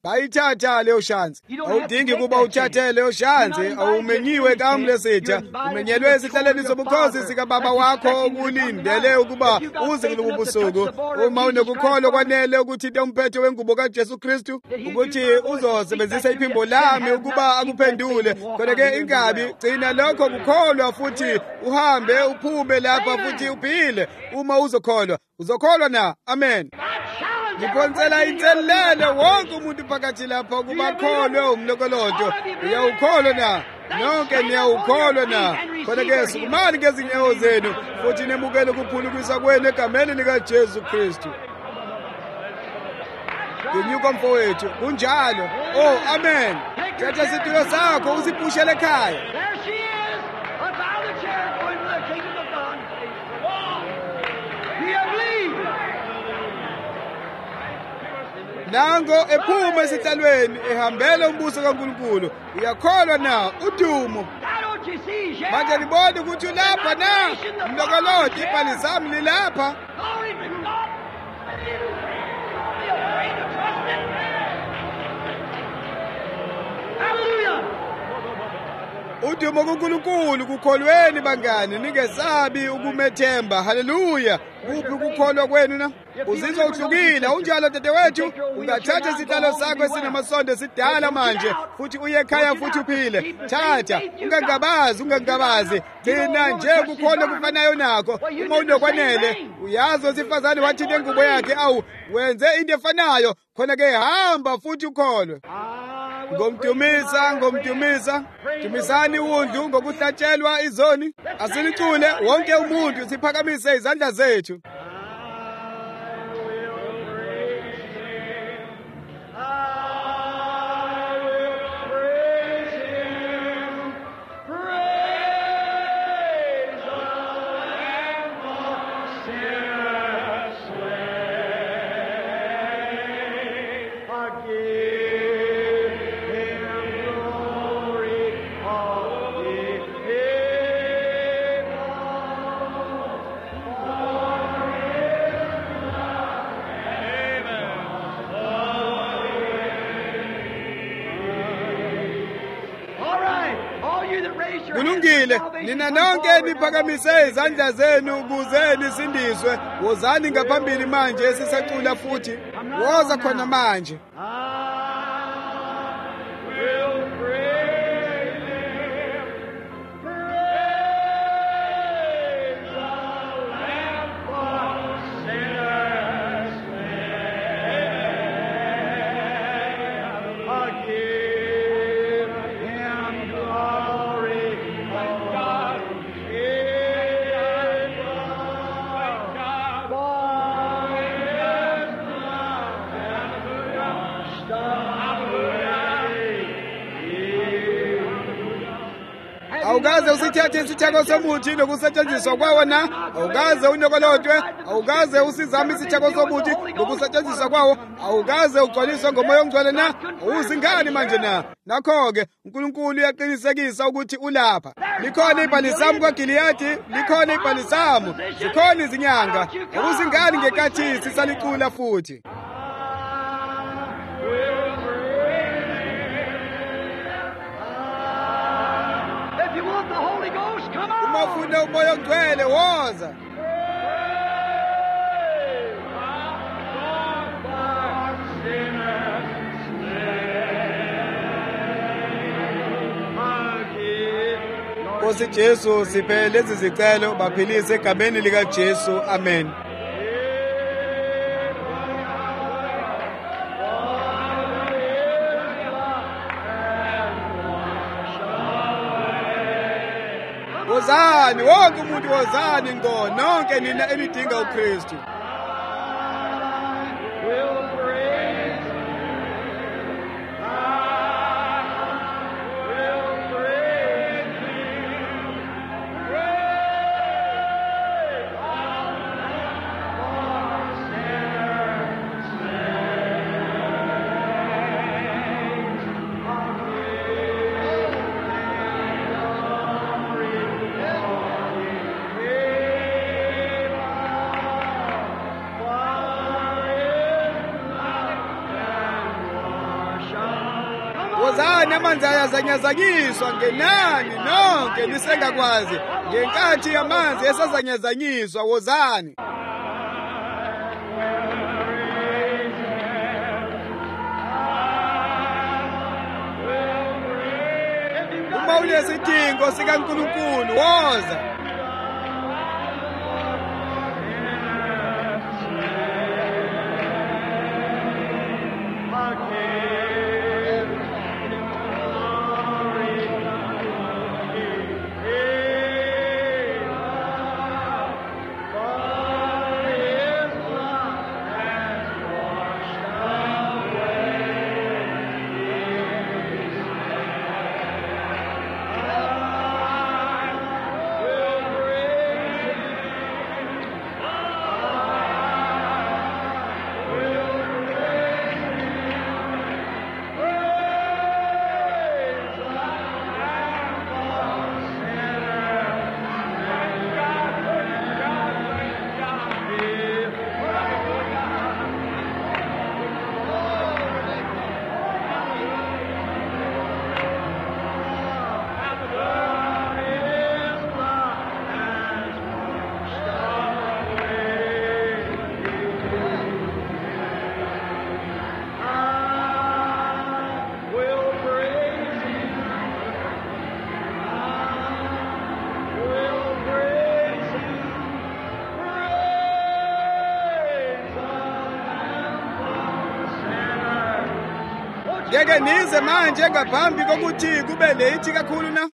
bayithatha leyo shansi. Awudingi kuba uthathe leyo shansi, awumenyiwe kamlesitha, umenyelwe esihlalweni sobukhosi sikababa wakho kulindele ukuba uze kulobu busuku. Uma unokukholwa kwanele ukuthi into umphetho wengubo kaJesu Kristu ukuthi uzosebenzisa iphimbo lami ukuba akuphendule, kodwa ke ingabi gcina lokho kukholwa futhi uhambe uphume lapha futhi uphile. Uma uzokholwa uzokholwa na. Amen. Ngiphonsela inselele wonke umuntu phakathi lapha ukuba akholwe umlokoloto. Uyawukholwa na? Nonke niyawukholwa na? Kodwa ke sukumani ngezinyawo zenu futhi nemukele ukuphulukisa kwenu egameni likaJesu Kristu. Ngenyuka mfowethu kunjalo. Oh amen. Thatha isitulo sakho usiphushele ekhaya. There she is, about the chair going to the kingdom of God. Do you believe? Nango ephuma esihlalweni ehambela umbuso kaNkulunkulu. Uyakholwa na? Udumo. Now don't you see, Jeff? Manje libona ukuthi ulapha na. Umlokoloto ibhali sami lilapha. Glory to God. Be afraid to trust it. Hallelujah. Udumo kuNkulunkulu kukholweni bangani, ningesabi ukumethemba. Haleluya. Kuphi ukukholwa kwenu na? Uzizwa uhlukile unjalo dadewethu, ungathatha isihlalo sakho esinamasondo sidala manje futhi uye ekhaya futhi uphile. Thatha, ungangabazi ungangabazi. Gcina nje ukukholwa kufanayo nakho. Uma unokwanele uyazi wesifazane wathi ingubo yakhe awu wenze into efanayo, khona ke hamba futhi ukholwe. Ngomdumisa ngomdumisa dumisani undlu ngokuhlatshelwa izoni. Asilicule wonke umuntu siphakamise izandla zethu. Kulungile, nina nonke niphakamise izandla zenu ukuze nisindiswe. Wozani ngaphambili manje sisacula futhi. Woza khona manje. Awukaze usithathe isithako somuthi nokusetshenziswa kwawo na? Awukaze unokolotwe? Awukaze usizame isithako somuthi nokusetshenziswa kwawo? Awukaze ugcwaliswe ngomoya ongcwele na? Awuzingani manje na? Nakho-ke uNkulunkulu uyaqinisekisa ukuthi ulapha. Likhona ibhalisamu kwaGiliyadi, likhona ibhalisamu, zikhona izinyanga. Awuzingani ngekathi sisalicula futhi. Uma ufuna umoya ongcwele woza. Nkosi Jesu siphe lezi zicelo baphilise egameni likaJesu. Amen. Wozani wonke umuntu wozani ngo nonke nina elidinga uKristu. wozani amanzi ayazanyazanyiswa ngenani nonke nisengakwazi ngenkathi amanzi esazanyazanyiswa wozani. Uma unesidingo sikaNkulunkulu woza. Ngeke nize manje ngaphambi kokuthi kube late kakhulu na.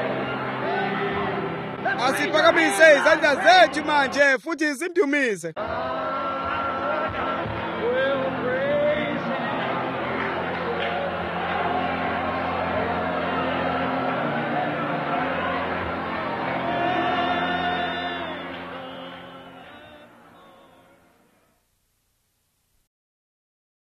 Asiphakamise izandla zethu manje futhi sindumise.